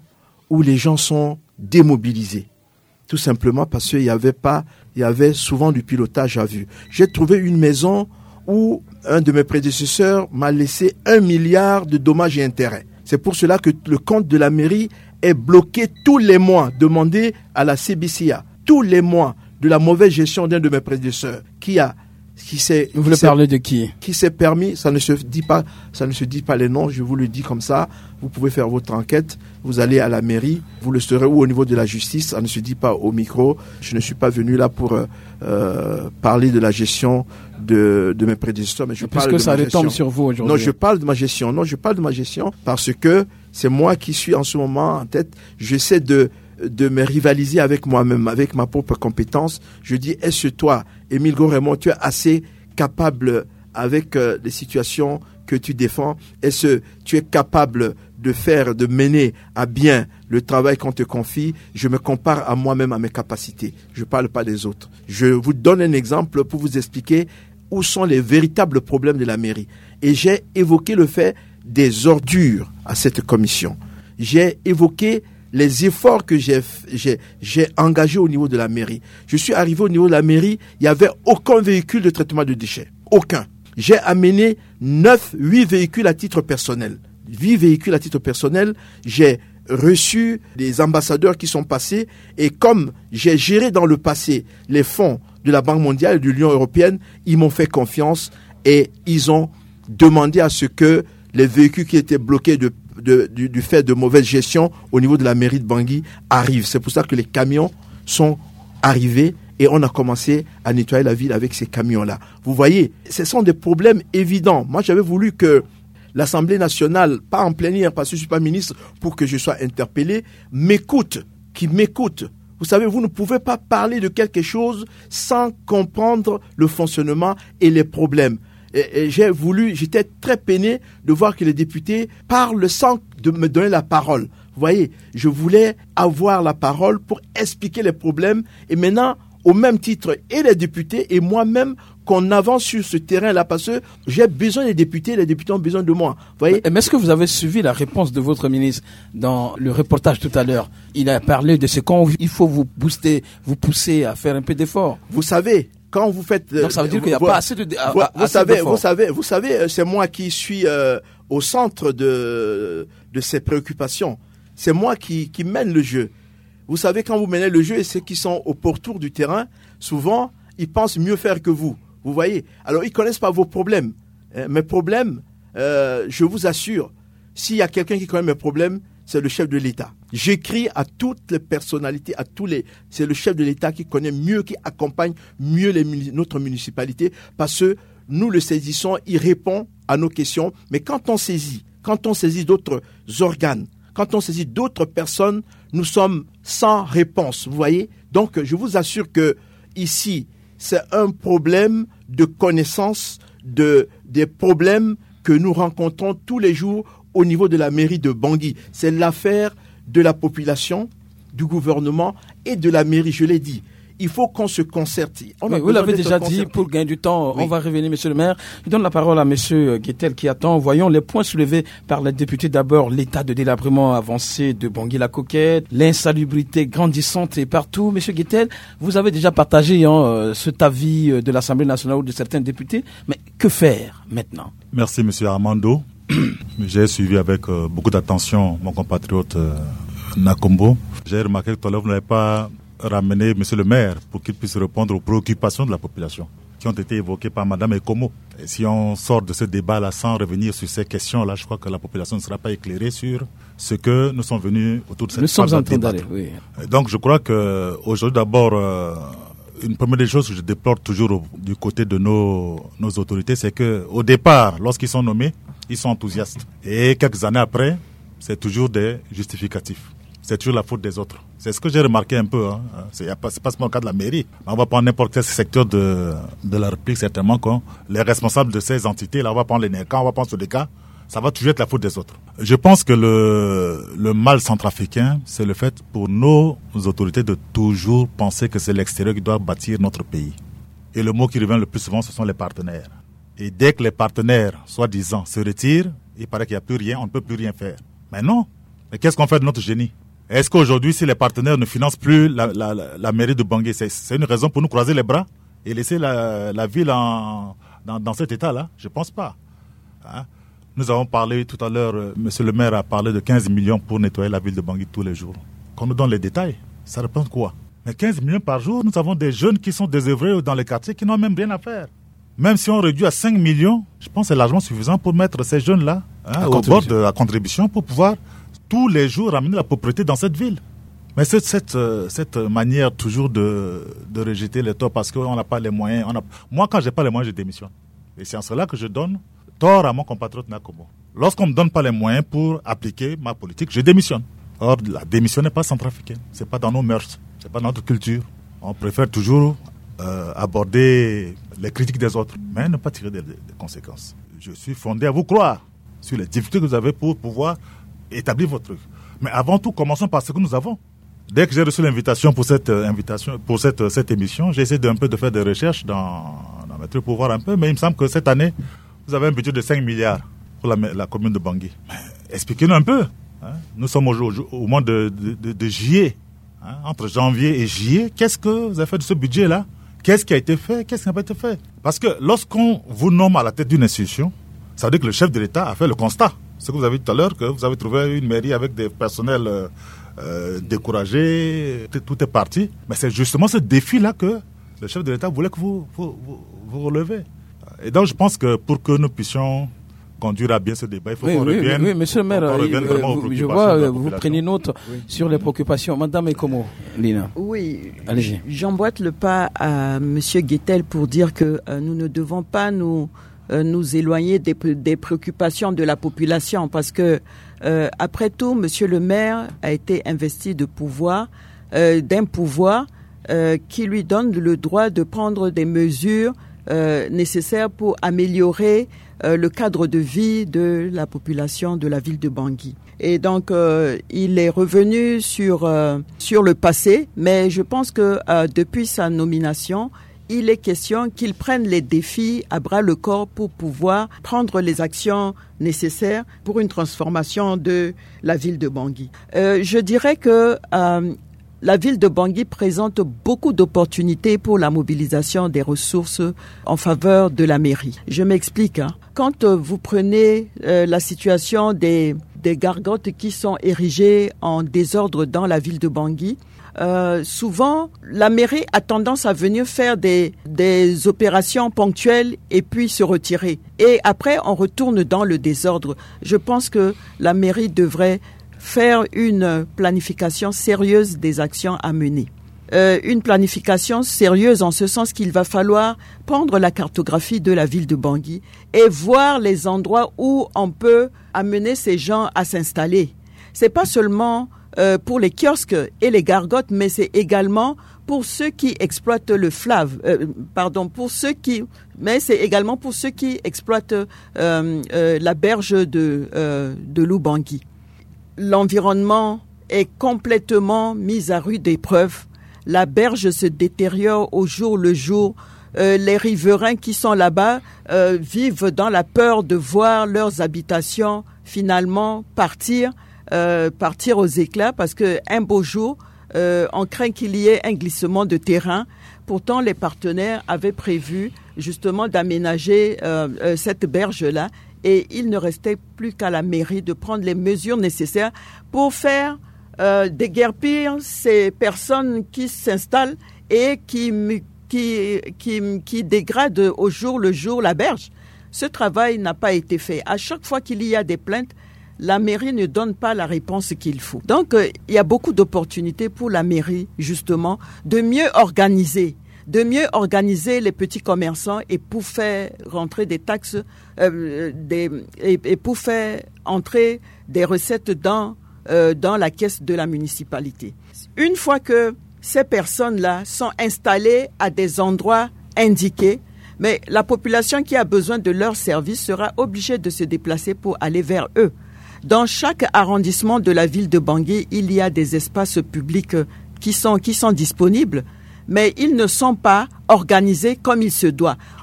où les gens sont démobilisés. Tout simplement parce qu'il y avait pas, il y avait souvent du pilotage à vue. J'ai trouvé une maison où un de mes prédécesseurs m'a laissé un milliard de dommages et intérêts. C'est pour cela que le compte de la mairie est bloqué tous les mois. Demandez à la C B C A, tous les mois, de la mauvaise gestion d'un de mes prédécesseurs, qui a, qui s'est, vous voulez parler de qui? Qui s'est permis, ça ne se dit pas, ça ne se dit pas les noms, je vous le dis comme ça. Vous pouvez faire votre enquête, vous allez à la mairie, vous le saurez, ou au niveau de la justice, ça ne se dit pas au micro. Je ne suis pas venu là pour euh, parler de la gestion de, de mes prédécesseurs, mais je Puisque parle de ça ma gestion. retombe sur vous aujourd'hui. Non, je parle de ma gestion. Non, je parle de ma gestion parce que c'est moi qui suis en ce moment en tête. J'essaie de de me rivaliser avec moi-même, avec ma propre compétence. Je dis, est-ce que toi, Émile Gros-Raymond, tu es assez capable avec euh, les situations que tu défends? Est-ce que tu es capable de faire, de mener à bien le travail qu'on te confie? Je me compare à moi-même, à mes capacités. Je ne parle pas des autres. Je vous donne un exemple pour vous expliquer où sont les véritables problèmes de la mairie. Et j'ai évoqué le fait des ordures à cette commission. J'ai évoqué les efforts que j'ai, j'ai, j'ai engagés au niveau de la mairie. Je suis arrivé au niveau de la mairie, il n'y avait aucun véhicule de traitement de déchets. Aucun. J'ai amené neuf, huit véhicules à titre personnel. huit véhicules à titre personnel. J'ai reçu des ambassadeurs qui sont passés et comme j'ai géré dans le passé les fonds de la Banque mondiale et de l'Union européenne, ils m'ont fait confiance et ils ont demandé à ce que les véhicules qui étaient bloqués de De, du, du fait de mauvaise gestion au niveau de la mairie de Bangui arrive. C'est pour ça que les camions sont arrivés et on a commencé à nettoyer la ville avec ces camions-là. Vous voyez, ce sont des problèmes évidents. Moi, j'avais voulu que l'Assemblée nationale, pas en plénière parce que je ne suis pas ministre pour que je sois interpellé, m'écoute, qui m'écoute. Vous savez, vous ne pouvez pas parler de quelque chose sans comprendre le fonctionnement et les problèmes. Et, et j'ai voulu, j'étais très peiné de voir que les députés parlent sans de me donner la parole. Vous voyez, je voulais avoir la parole pour expliquer les problèmes et maintenant, au même titre, et les députés et moi-même, qu'on avance sur ce terrain-là parce que j'ai besoin des députés, les députés ont besoin de moi. Vous voyez? Mais est-ce que vous avez suivi la réponse de votre ministre dans le reportage tout à l'heure? Il a parlé de ce qu'il faut vous booster, vous pousser à faire un peu d'efforts. Vous savez, quand vous faites, donc ça veut dire qu'il n'y a vous, pas assez de, à, vous, à, vous assez savez, d'efforts. vous savez, vous savez, c'est moi qui suis euh, au centre de de ces préoccupations. C'est moi qui qui mène le jeu. Vous savez, quand vous menez le jeu et ceux qui sont au pourtour du terrain, souvent ils pensent mieux faire que vous. Vous voyez. Alors ils connaissent pas vos problèmes. Euh, mes problèmes, euh, je vous assure, s'il y a quelqu'un qui connaît mes problèmes, c'est le chef de l'État. J'écris à toutes les personnalités, à tous les... C'est le chef de l'État qui connaît mieux, qui accompagne mieux les, notre municipalité, parce que nous le saisissons, il répond à nos questions. Mais quand on saisit, quand on saisit d'autres organes, quand on saisit d'autres personnes, nous sommes sans réponse, vous voyez. Donc, je vous assure que ici, c'est un problème de connaissance, de, des problèmes que nous rencontrons tous les jours au niveau de la mairie de Bangui. C'est l'affaire de la population, du gouvernement et de la mairie, je l'ai dit. Il faut qu'on se concerte. On oui, vous l'avez déjà dit, pour gagner du temps, oui. On va revenir, monsieur le maire. Je donne la parole à monsieur Guettel qui attend. Voyons les points soulevés par les députés. D'abord, l'état de délabrement avancé de Bangui-la-Coquette, l'insalubrité grandissante et partout. Monsieur Guettel, vous avez déjà partagé hein, cet avis de l'Assemblée nationale ou de certains députés. Mais que faire maintenant? Merci, monsieur Armando. J'ai suivi avec euh, beaucoup d'attention mon compatriote euh, Nakombo. J'ai remarqué que tout à l'heure, vous n'avez pas ramené monsieur le maire pour qu'il puisse répondre aux préoccupations de la population qui ont été évoquées par madame Ekomo. Et si on sort de ce débat-là sans revenir sur ces questions-là, je crois que la population ne sera pas éclairée sur ce que nous sommes venus autour de cette nous sommes en train d'aller, oui. Donc je crois que aujourd'hui d'abord, euh, une première des choses que je déplore toujours au, du côté de nos, nos autorités, c'est que au départ, lorsqu'ils sont nommés, ils sont enthousiastes. Et quelques années après, c'est toujours des justificatifs. C'est toujours la faute des autres. C'est ce que j'ai remarqué un peu. Hein. C'est, y a pas, c'est pas seulement le cas de la mairie. On va prendre n'importe quel secteur de, de la République, certainement, quand les responsables de ces entités, là, on va prendre les Nécans, on va prendre ce cas, ça va toujours être la faute des autres. Je pense que le, le mal centrafricain, c'est le fait pour nos autorités de toujours penser que c'est l'extérieur qui doit bâtir notre pays. Et le mot qui revient le plus souvent, ce sont les partenaires. Et dès que les partenaires, soi-disant, se retirent, il paraît qu'il n'y a plus rien, on ne peut plus rien faire. Mais non. Mais qu'est-ce qu'on fait de notre génie ? Est-ce qu'aujourd'hui, si les partenaires ne financent plus la, la, la, la mairie de Bangui, c'est, c'est une raison pour nous croiser les bras et laisser la, la ville en, dans, dans cet état-là? Je ne pense pas. Hein? Nous avons parlé tout à l'heure, euh, monsieur le maire a parlé de quinze millions pour nettoyer la ville de Bangui tous les jours. Qu'on nous donne les détails, ça représente quoi? Mais quinze millions par jour, nous avons des jeunes qui sont désœuvrés dans les quartiers qui n'ont même rien à faire. Même si on réduit à cinq millions, je pense que c'est largement suffisant pour mettre ces jeunes-là hein, au bord de la contribution pour pouvoir tous les jours ramener la propriété dans cette ville. Mais cette, cette, cette manière toujours de, de rejeter les torts parce qu'on n'a pas les moyens. On a... Moi, quand je n'ai pas les moyens, je démissionne. Et c'est en cela que je donne tort à mon compatriote Nakomo. Lorsqu'on ne me donne pas les moyens pour appliquer ma politique, je démissionne. Or, la démission n'est pas centrafricaine. Ce n'est pas dans nos mœurs. Ce n'est pas dans notre culture. On préfère toujours euh, aborder les critiques des autres, mais ne pas tirer des, des conséquences. Je suis fondé à vous croire sur les difficultés que vous avez pour pouvoir établir votre truc. Mais avant tout, commençons par ce que nous avons. Dès que j'ai reçu l'invitation pour cette euh, invitation, pour cette, euh, cette émission, j'ai essayé de, un peu de faire des recherches dans, dans mes trucs pour voir un peu, mais il me semble que cette année, vous avez un budget de cinq milliards pour la, la commune de Bangui. Mais expliquez-nous un peu. Hein. Nous sommes au, au, au mois de, de, de, de juillet. Hein. Entre janvier et juillet, qu'est-ce que vous avez fait de ce budget-là? Qu'est-ce qui a été fait? Qu'est-ce qui n'a pas été fait? Parce que lorsqu'on vous nomme à la tête d'une institution, ça veut dire que le chef de l'État a fait le constat. Ce que vous avez dit tout à l'heure, que vous avez trouvé une mairie avec des personnels euh, euh, découragés, tout est parti. Mais c'est justement ce défi-là que le chef de l'État voulait que vous, vous, vous, vous relevez. Et donc je pense que pour que nous puissions conduire à bien ce débat, il faut oui, qu'on oui, revienne. Oui, oui, monsieur le maire, euh, euh, je vois, euh, vous prenez note oui. sur les préoccupations. Madame Ekomo, Lina. Oui, allez-y. J'emboîte le pas à monsieur Guettel pour dire que euh, nous ne devons pas nous, euh, nous éloigner des, des préoccupations de la population parce que, euh, après tout, monsieur le maire a été investi de pouvoir, euh, d'un pouvoir euh, qui lui donne le droit de prendre des mesures euh, nécessaires pour améliorer Euh, le cadre de vie de la population de la ville de Bangui. Et donc, euh, il est revenu sur, euh, sur le passé, mais je pense que euh, depuis sa nomination, il est question qu'il prenne les défis à bras le corps pour pouvoir prendre les actions nécessaires pour une transformation de la ville de Bangui. Euh, je dirais que euh, la ville de Bangui présente beaucoup d'opportunités pour la mobilisation des ressources en faveur de la mairie. Je m'explique. Hein. Quand euh, vous prenez euh, la situation des, des gargotes qui sont érigées en désordre dans la ville de Bangui, euh, souvent la mairie a tendance à venir faire des, des opérations ponctuelles et puis se retirer. Et après, on retourne dans le désordre. Je pense que la mairie devrait faire une planification sérieuse des actions à mener. Euh, une planification sérieuse en ce sens qu'il va falloir prendre la cartographie de la ville de Bangui et voir les endroits où on peut amener ces gens à s'installer. C'est pas seulement euh, pour les kiosques et les gargotes, mais c'est également pour ceux qui exploitent le fleuve, euh, pardon, pour ceux qui, mais c'est également pour ceux qui exploitent euh, euh, la berge de, euh, de l'Oubangui. L'environnement est complètement mis à rude épreuve. La berge se détériore au jour le jour. Euh, les riverains qui sont là-bas euh, vivent dans la peur de voir leurs habitations finalement partir, euh, partir aux éclats parce qu'un beau jour, euh, on craint qu'il y ait un glissement de terrain. Pourtant, les partenaires avaient prévu justement d'aménager euh, euh, cette berge-là. Et il ne restait plus qu'à la mairie de prendre les mesures nécessaires pour faire euh, déguerpir ces personnes qui s'installent et qui, qui, qui, qui dégradent au jour le jour la berge. Ce travail n'a pas été fait. À chaque fois qu'il y a des plaintes, la mairie ne donne pas la réponse qu'il faut. Donc, euh, il y a beaucoup d'opportunités pour la mairie, justement, de mieux organiser. de mieux organiser les petits commerçants et pour faire rentrer des taxes euh, des, et, et pour faire entrer des recettes dans, euh, dans la caisse de la municipalité. Une fois que ces personnes-là sont installées à des endroits indiqués, mais la population qui a besoin de leurs services sera obligée de se déplacer pour aller vers eux. Dans chaque arrondissement de la ville de Bangui, il y a des espaces publics qui sont, qui sont disponibles, mais ils ne sont pas organisés comme il se doit.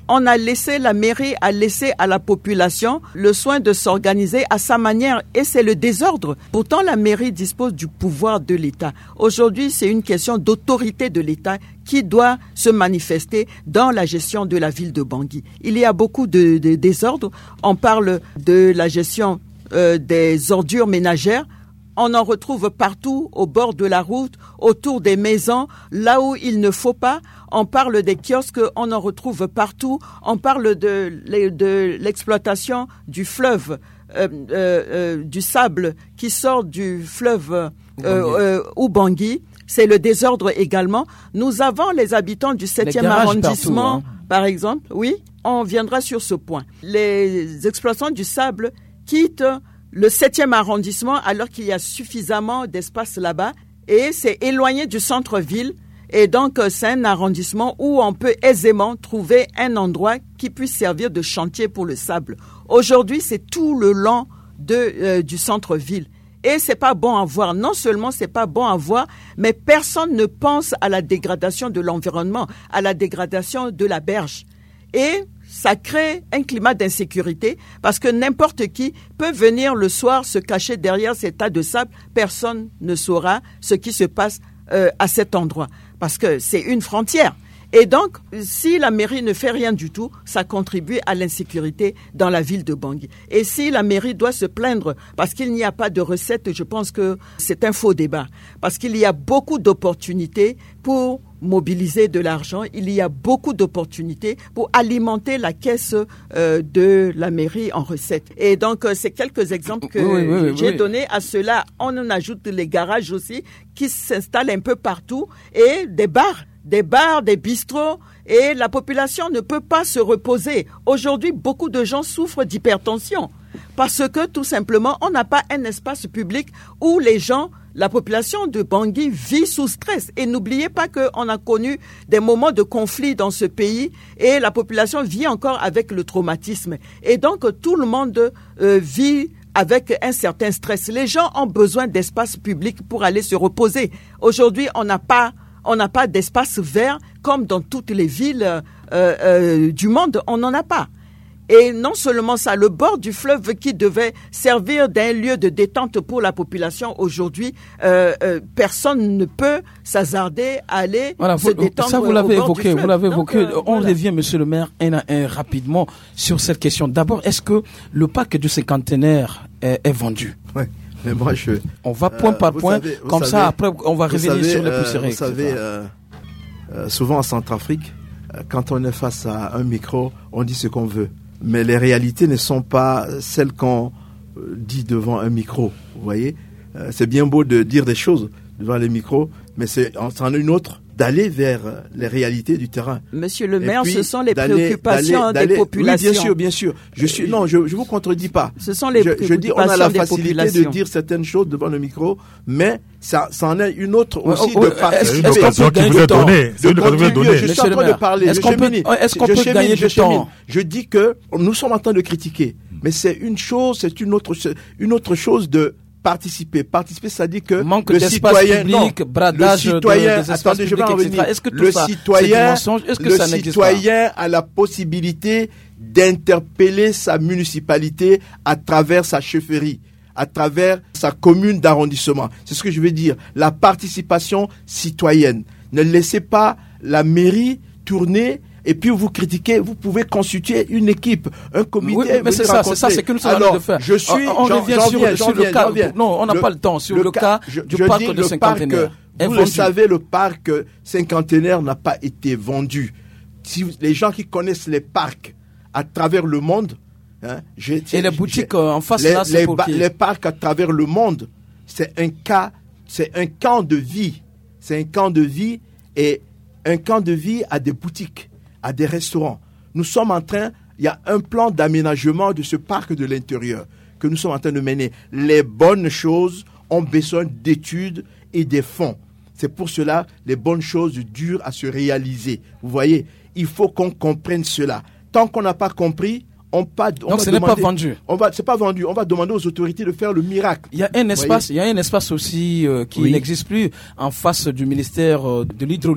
On a laissé, la mairie a laissé à la population le soin de s'organiser à sa manière et c'est le désordre. Pourtant, la mairie dispose du pouvoir de l'État. Aujourd'hui, c'est une question d'autorité de l'État qui doit se manifester dans la gestion de la ville de Bangui. Il y a beaucoup de, de désordre. On parle de la gestion euh, des ordures ménagères. On en retrouve partout, au bord de la route, autour des maisons, là où il ne faut pas. On parle des kiosques, on en retrouve partout. On parle de, de l'exploitation du fleuve, euh, euh, euh, du sable qui sort du fleuve euh, euh, Ubangui. C'est le désordre également. Nous avons les habitants du septième arrondissement, partout, hein. Par exemple. Oui, on viendra sur ce point. Les exploitants du sable quittent le septième arrondissement alors qu'il y a suffisamment d'espace là-bas et c'est éloigné du centre-ville et donc c'est un arrondissement où on peut aisément trouver un endroit qui puisse servir de chantier pour le sable. Aujourd'hui, c'est tout le long de, euh, du centre-ville et c'est pas bon à voir. Non seulement c'est pas bon à voir, mais personne ne pense à la dégradation de l'environnement, à la dégradation de la berge. Et ça crée un climat d'insécurité parce que n'importe qui peut venir le soir se cacher derrière ces tas de sable. Personne ne saura ce qui se passe euh, à cet endroit parce que c'est une frontière. Et donc, si la mairie ne fait rien du tout, ça contribue à l'insécurité dans la ville de Bangui. Et si la mairie doit se plaindre parce qu'il n'y a pas de recettes, je pense que c'est un faux débat. Parce qu'il y a beaucoup d'opportunités pour mobiliser de l'argent. Il y a beaucoup d'opportunités pour alimenter la caisse euh, de la mairie en recettes. Et donc, euh, c'est quelques exemples que oui, oui, oui, j'ai oui. donnés. À cela, on en ajoute les garages aussi qui s'installent un peu partout et des bars. Des bars, des bistrots, et la population ne peut pas se reposer. Aujourd'hui, beaucoup de gens souffrent d'hypertension parce que tout simplement, on n'a pas un espace public où les gens, la population de Bangui vit sous stress. Et n'oubliez pas qu'on a connu des moments de conflit dans ce pays et la population vit encore avec le traumatisme. Et donc, tout le monde euh, vit avec un certain stress. Les gens ont besoin d'espace public pour aller se reposer. Aujourd'hui, on n'a pas On n'a pas d'espace vert comme dans toutes les villes euh, euh, du monde, on n'en a pas. Et non seulement ça, le bord du fleuve qui devait servir d'un lieu de détente pour la population, aujourd'hui, euh, euh, personne ne peut s'hasarder à aller voilà, se vous, détendre ça, vous l'avez au bord évoqué, du fleuve. Vous l'avez Donc, évoqué. euh, On voilà. revient, monsieur le maire, un à un rapidement sur cette question. D'abord, est-ce que le parc du cinquantenaire est, est vendu? Oui. Mais moi, je, on va point euh, par point, savez, comme savez, ça, après, on va revenir savez, sur les euh, poussiérés. Vous savez, euh, euh, souvent en Centrafrique, euh, quand on est face à un micro, on dit ce qu'on veut. Mais les réalités ne sont pas celles qu'on euh, dit devant un micro. Vous voyez, euh, c'est bien beau de dire des choses devant les micros, mais c'est en une autre d'aller vers les réalités du terrain. Monsieur le maire, puis, ce sont les d'aller, préoccupations d'aller, des populations. Oui, bien sûr, bien sûr. Je suis non, je je vous contredis pas. Ce sont les je, préoccupations je dis on a la des facilité populations. de dire certaines choses devant le micro, mais ça, ça en est une autre Ouais, aussi oh, de oh, participer. C'est une occasion qui vous est donnée. C'est une occasion donnée. Je suis en train de parler. Est-ce qu'on peut, est-ce qu'on peut gagner du temps? Je dis que nous sommes en train de critiquer, mais c'est une chose, c'est une autre, une autre chose de participer. Participer, ça dit que manque le citoyen, public, non, bradage le citoyen, de, des espaces attendez, je vais en publics, et cetera. revenir. Est-ce que tout le ça, citoyen, mensonge, est-ce que le ça n'existe citoyen a la possibilité d'interpeller sa municipalité à travers sa chefferie, à travers sa commune d'arrondissement. C'est ce que je veux dire. La participation citoyenne. Ne laissez pas la mairie tourner et puis vous critiquez, vous pouvez constituer une équipe, un comité. Oui, mais c'est ça, c'est ça, c'est que nous sommes en train de faire. Je suis, on j'en, revient j'en sur, viens, sur j'en le viens, cas. j'en viens. Non, on n'a pas le temps. Sur le, le cas, je, du je parc dis de le cinquantenaire. Parc, vous le savez, le parc cinquantenaire n'a pas été vendu. Si vous, les gens qui connaissent les parcs à travers le monde, hein, j'ai, et les boutiques j'ai, en face les, là, c'est les, pour ba- qui? les parcs à travers le monde, c'est un cas, c'est un camp de vie, c'est un camp de vie et un camp de vie à des boutiques, à des restaurants. Nous sommes en train, il y a un plan d'aménagement de ce parc de l'intérieur que nous sommes en train de mener. Les bonnes choses ont besoin d'études et des fonds. C'est pour cela les bonnes choses durent à se réaliser. Vous voyez, il faut qu'on comprenne cela. Tant qu'on n'a pas compris, on, pas, on Donc va ce demander, n'est pas vendu. On va, c'est pas vendu. On va demander aux autorités de faire le miracle. Il y a un espace, il y a un espace aussi euh, qui oui. n'existe plus en face du ministère euh, de l'hydraulique.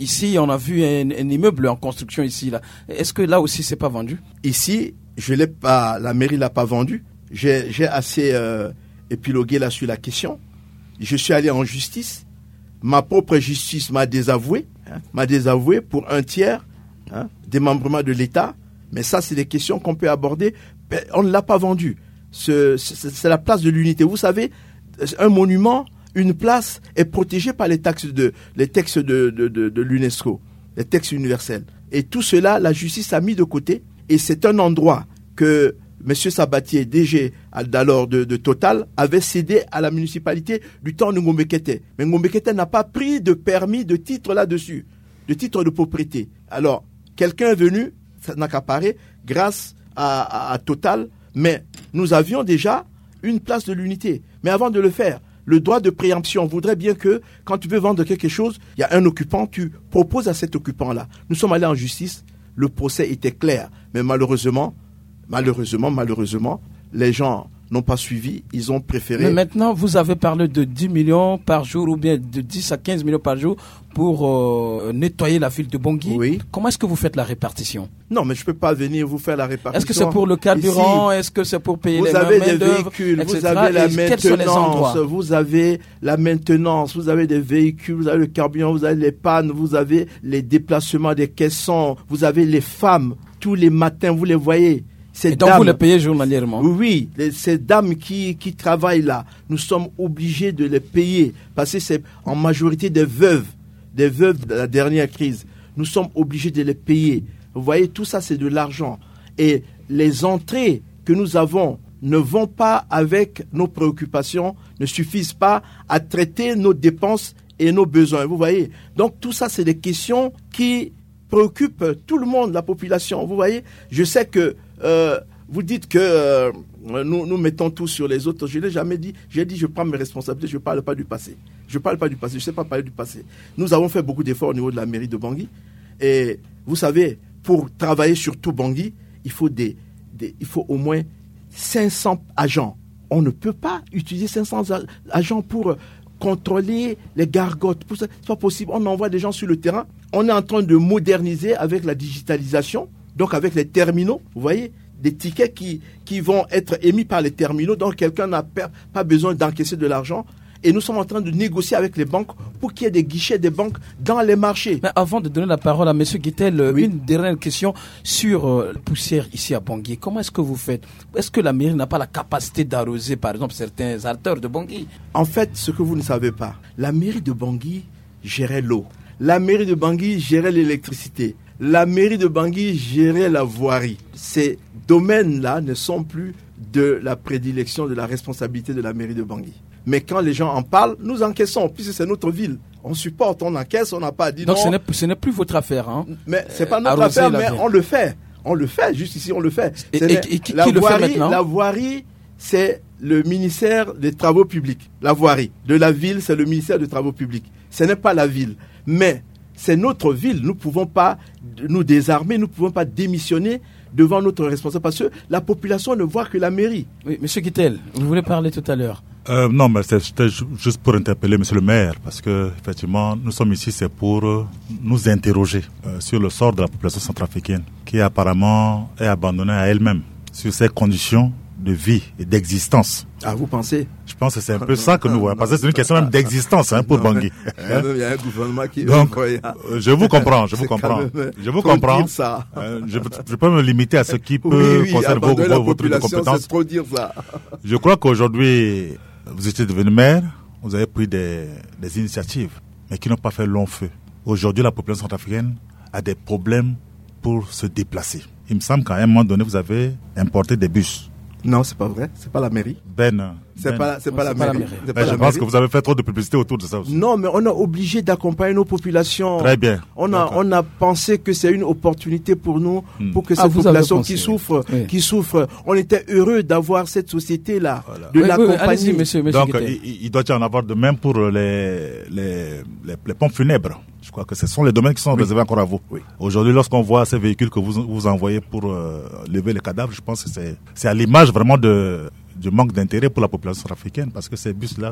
Ici, on a vu un, un immeuble en construction ici. Là. Est-ce que là aussi, c'est pas vendu? Ici, je l'ai pas, la mairie l'a pas vendu. J'ai, j'ai assez euh, épilogué là sur la question. Je suis allé en justice. Ma propre justice m'a désavoué, hein, m'a désavoué pour un tiers, hein, démembrement de l'État. Mais ça, c'est des questions qu'on peut aborder. On ne l'a pas vendu. Ce, c'est, c'est la place de l'unité. Vous savez, un monument, une place est protégée par les textes de, les textes de, de, de, de l'UNESCO, les textes universels. Et tout cela, la justice a mis de côté. Et c'est un endroit que M. Sabatier, D G d'alors de, de Total, avait cédé à la municipalité du temps de Ngombe Kete. Mais Ngombe Kete n'a pas pris de permis, de titre là-dessus, de titre de propriété. Alors, quelqu'un est venu, ça n'a qu'appareil, grâce à, à, à Total, mais nous avions déjà une place de l'unité. Mais avant de le faire, le droit de préemption voudrait bien que, quand tu veux vendre quelque chose, il y a un occupant, tu proposes à cet occupant-là. Nous sommes allés en justice, le procès était clair, mais malheureusement, Malheureusement, malheureusement, les gens n'ont pas suivi, ils ont préféré... Mais maintenant, vous avez parlé de dix millions par jour ou bien de dix à quinze millions par jour pour euh, nettoyer la ville de Bangui. Oui. Comment est-ce que vous faites la répartition? Non, mais je ne peux pas venir vous faire la répartition. Est-ce que c'est pour le carburant? Ici, est-ce que c'est pour payer vous les avez des main-d'œuvre, véhicules, et cetera. Vous avez la et maintenance, vous avez la maintenance, vous avez des véhicules, vous avez le carburant, vous avez les pannes, vous avez les déplacements des caissons, vous avez les femmes, tous les matins, vous les voyez. Ces Et donc dames, vous les payez journalièrement? Oui, les, ces dames qui, qui travaillent là, nous sommes obligés de les payer parce que c'est en majorité des veuves, des veuves de la dernière crise. Nous sommes obligés de les payer. Vous voyez, tout ça c'est de l'argent. Et les entrées que nous avons ne vont pas avec nos préoccupations, ne suffisent pas à traiter nos dépenses et nos besoins. Vous voyez, donc tout ça c'est des questions qui préoccupent tout le monde, la population. Vous voyez, je sais que Euh, vous dites que euh, nous, nous mettons tout sur les autres. Je ne l'ai jamais dit. J'ai dit je prends mes responsabilités, je ne parle pas du passé. Je ne parle pas du passé, je ne sais pas parler du passé. Nous avons fait beaucoup d'efforts au niveau de la mairie de Bangui. Et vous savez, pour travailler sur tout Bangui, il faut, des, des, il faut au moins cinq cents agents. On ne peut pas utiliser cinq cents agents pour contrôler les gargotes. Ce n'est pas possible. On envoie des gens sur le terrain. On est en train de moderniser avec la digitalisation. Donc avec les terminaux, vous voyez, des tickets qui, qui vont être émis par les terminaux, donc quelqu'un n'a pas besoin d'encaisser de l'argent. Et nous sommes en train de négocier avec les banques pour qu'il y ait des guichets des banques dans les marchés. Mais avant de donner la parole à M. Guittel, oui. Une dernière question sur euh, la poussière ici à Bangui. Comment est-ce que vous faites? Est-ce que la mairie n'a pas la capacité d'arroser, par exemple, certains acteurs de Bangui? En fait, ce que vous ne savez pas, la mairie de Bangui gérait l'eau. La mairie de Bangui gérait l'électricité. La mairie de Bangui gérait la voirie. Ces domaines-là ne sont plus de la prédilection, de la responsabilité de la mairie de Bangui. Mais quand les gens en parlent, nous encaissons, puisque c'est notre ville. On supporte, on encaisse, on n'a pas dit Donc non. Donc ce n'est plus votre affaire. Hein, mais c'est pas notre affaire, mais on le fait. On le fait, juste ici, on le fait. Et, et, et qui, la qui voirie, le fait maintenant? La voirie, c'est le ministère des Travaux publics. La voirie de la ville, c'est le ministère des Travaux publics. Ce n'est pas la ville. Mais c'est notre ville. Nous ne pouvons pas nous désarmer, nous ne pouvons pas démissionner devant notre responsable parce que la population ne voit que la mairie. Oui, Monsieur Guittel, vous voulez parler tout à l'heure. Euh, non, mais c'était juste pour interpeller Monsieur le maire, parce que effectivement, nous sommes ici, c'est pour euh, nous interroger euh, sur le sort de la population centrafricaine, qui apparemment est abandonnée à elle-même, sur ses conditions de vie et d'existence. Ah, vous pensez? Je pense que c'est un peu ça que nous voyons, parce que c'est une question même d'existance hein, pour non, Bangui. Hein? Il y a un gouvernement qui... Donc, euh, je vous comprends, je vous comprends. Je vous comprends. Ça. Euh, je, je peux me limiter à ce qui peut oui, oui, concerner vos, vos, vos trucs de compétences. C'est trop dire ça. Je crois qu'aujourd'hui, vous étiez devenu maire, vous avez pris des, des initiatives, mais qui n'ont pas fait long feu. Aujourd'hui, la population centrafricaine a des problèmes pour se déplacer. Il me semble qu'à un moment donné, vous avez importé des bus. Non, c'est pas vrai. C'est pas la mairie. Ben. C'est ben. pas, c'est pas, la mairie. Ben, pas je la pense mairie. Que vous avez fait trop de publicité autour de ça aussi. Non, mais on est obligé d'accompagner nos populations. Très bien. On a, on a pensé que c'est une opportunité pour nous, hmm. pour que ah, cette population pensé, qui souffre, oui. qui souffre, on était heureux d'avoir cette société-là, voilà. de oui, l'accompagner. Oui, monsieur, monsieur Donc, il, il doit y en avoir de même pour les, les, les, les pompes funèbres. Je crois que ce sont les domaines qui sont oui. réservés encore à vous. Oui. Aujourd'hui, lorsqu'on voit ces véhicules que vous, vous envoyez pour euh, lever les cadavres, je pense que c'est, c'est à l'image vraiment de, du manque d'intérêt pour la population africaine, parce que ces bus-là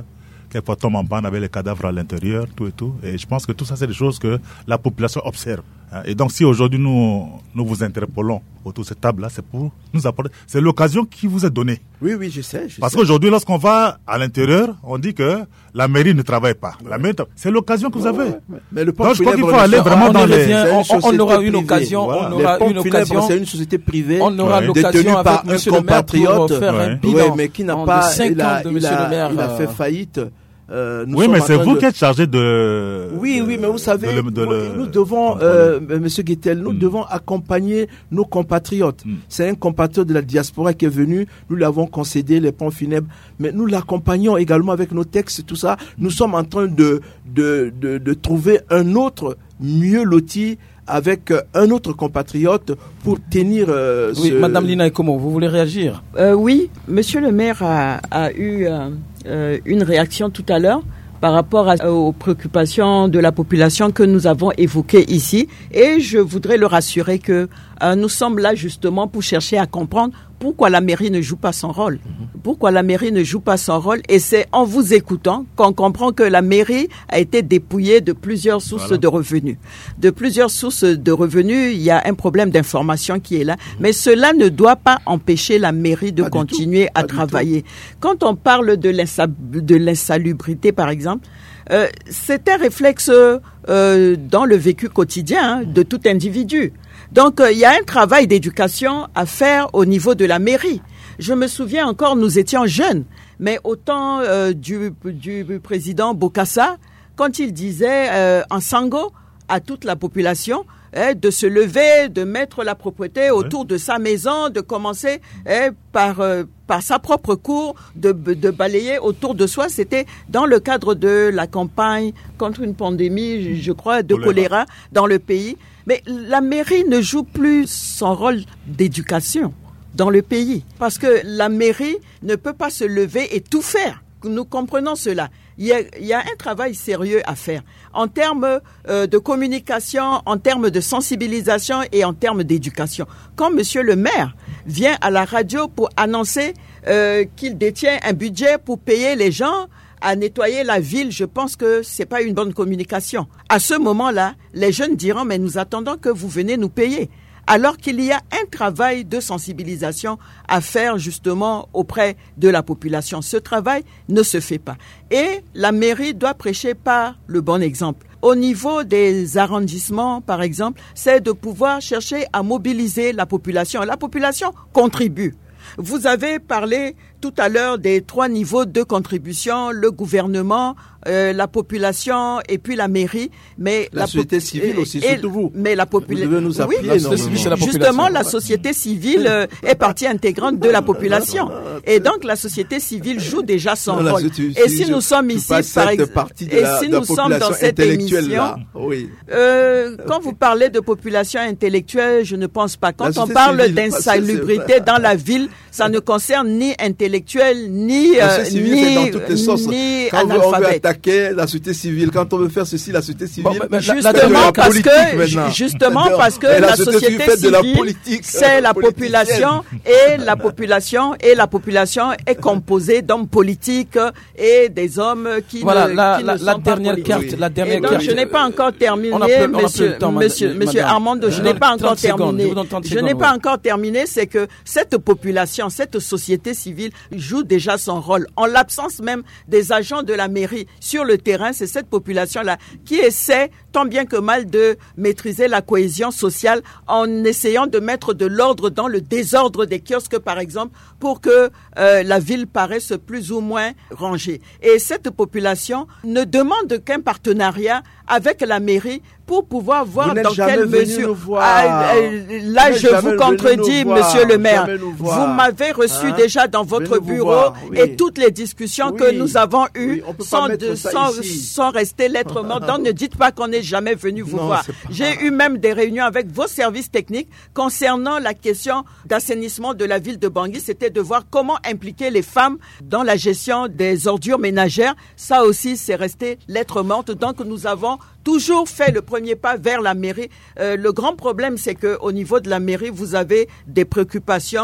quelquefois tombent en panne avec les cadavres à l'intérieur, tout et tout. Et je pense que tout ça, c'est des choses que la population observe. Et donc, si aujourd'hui nous, nous vous interpellons autour de cette table-là, c'est pour nous apporter. C'est l'occasion qui vous est donnée. Oui, oui, je sais. Je Parce sais. qu'aujourd'hui, lorsqu'on va à l'intérieur, on dit que la mairie ne travaille pas. Ouais. La mairie, c'est l'occasion que vous avez. Ouais, ouais. Mais le donc, je crois qu'il faut aller vraiment on dans les. Revient, on, on aura une privée. occasion. Voilà. On aura une occasion. C'est une société privée. On aura ouais. l'occasion avec par Monsieur un le maire compatriote, pour faire ouais. un bilan. Ouais, mais qui n'a pas. cinq il a, ans de il Monsieur a, le maire. Il a fait faillite. Euh, oui, mais c'est vous de... qui êtes chargé de. Oui, oui, mais vous savez, de le, de le... nous devons, euh, Monsieur Guettel, nous mm. devons accompagner nos compatriotes. Mm. C'est un compatriote de la diaspora qui est venu, nous l'avons concédé les ponts funèbres, mais nous l'accompagnons également avec nos textes, tout ça. Nous sommes en train de de de, de trouver un autre mieux loti avec un autre compatriote pour tenir. Euh, oui, ce... Madame Lina Ekomo, vous voulez réagir? euh, Oui, Monsieur le maire a, a eu euh, euh, une réaction tout à l'heure par rapport à, aux préoccupations de la population que nous avons évoquées ici, et je voudrais le rassurer que euh, nous sommes là justement pour chercher à comprendre pourquoi la mairie ne joue pas son rôle. Pourquoi la mairie ne joue pas son rôle. Et c'est en vous écoutant qu'on comprend que la mairie a été dépouillée de plusieurs sources voilà. de revenus. De plusieurs sources de revenus, il y a un problème d'information qui est là. Mais cela ne doit pas empêcher la mairie de pas continuer à travailler. Quand on parle de, l'insab- de l'insalubrité, par exemple, euh, c'est un réflexe euh, dans le vécu quotidien hein, de tout individu. Donc, euh, il y a un travail d'éducation à faire au niveau de la mairie. Je me souviens encore, nous étions jeunes, mais au temps euh, du, du président Bokassa, quand il disait euh, en sango à toute la population eh, de se lever, de mettre la propreté autour ouais. de sa maison, de commencer eh, par, euh, par sa propre cour, de, de balayer autour de soi, c'était dans le cadre de la campagne contre une pandémie, je crois, de choléra, choléra dans le pays. Mais la mairie ne joue plus son rôle d'éducation dans le pays. Parce que la mairie ne peut pas se lever et tout faire. Nous comprenons cela. Il y a, il y a un travail sérieux à faire en termes euh, de communication, en termes de sensibilisation et en termes d'éducation. Quand Monsieur le maire vient à la radio pour annoncer euh, qu'il détient un budget pour payer les gens à nettoyer la ville, je pense que c'est pas une bonne communication. À ce moment-là, les jeunes diront, mais nous attendons que vous venez nous payer. Alors qu'il y a un travail de sensibilisation à faire justement auprès de la population. Ce travail ne se fait pas. Et la mairie doit prêcher par le bon exemple. Au niveau des arrondissements, par exemple, c'est de pouvoir chercher à mobiliser la population. La population contribue. Vous avez parlé tout à l'heure des trois niveaux de contribution, le gouvernement, euh, la population et puis la mairie. Mais la, la société po- civile et, aussi, et, surtout vous. Mais la population. Vous devez nous appuyer. Oui, la société civile, c'est la justement, la société civile euh, est partie intégrante de la population. Et donc, la société civile joue déjà son non, rôle. Tu, et si, si nous sommes ici, par exemple, et la, si nous sommes dans cette émission, oui. euh, quand vous parlez de population intellectuelle, je ne pense pas. Quand on parle civile, d'insalubrité dans la ville, ça ne concerne ni intellectuel, ni euh, ni, dans toutes les sauces. ni quand analphabète. On veut attaquer la société civile, quand on veut faire ceci, la société civile. Bon, mais justement, parce que, justement parce que la, la société civile, la politique, c'est la population et la population et la population est composée d'hommes politiques et des hommes qui voilà, ne, la, qui la, ne sont la pas dernière politiques. carte, la dernière et donc, carte. je n'ai pas encore terminé, plus, monsieur, temps, monsieur, madame, monsieur Armando, je n'ai pas encore terminé. Je n'ai pas encore terminé, c'est que cette population, cette société civile joue déjà son rôle. En l'absence même des agents de la mairie sur le terrain, c'est cette population-là qui essaie tant bien que mal de maîtriser la cohésion sociale en essayant de mettre de l'ordre dans le désordre des kiosques, par exemple, pour que euh, la ville paraisse plus ou moins rangée. Et cette population ne demande qu'un partenariat avec la mairie pour pouvoir voir dans quelle mesure. Ah, là, je vous contredis, monsieur le maire. Vous m'avez reçu hein? déjà dans votre bureau voir, oui. et toutes les discussions oui. que nous avons eues oui, sans, de, sans, sans rester lettre morte. Donc, ne dites pas qu'on n'est jamais venu vous non, voir. J'ai eu même des réunions avec vos services techniques concernant la question d'assainissement de la ville de Bangui. C'était de voir comment impliquer les femmes dans la gestion des ordures ménagères. Ça aussi, c'est resté lettre morte. Donc, nous avons toujours fait le premier pas vers la mairie. Euh, le grand problème, c'est que au niveau de la mairie, vous avez des préoccupations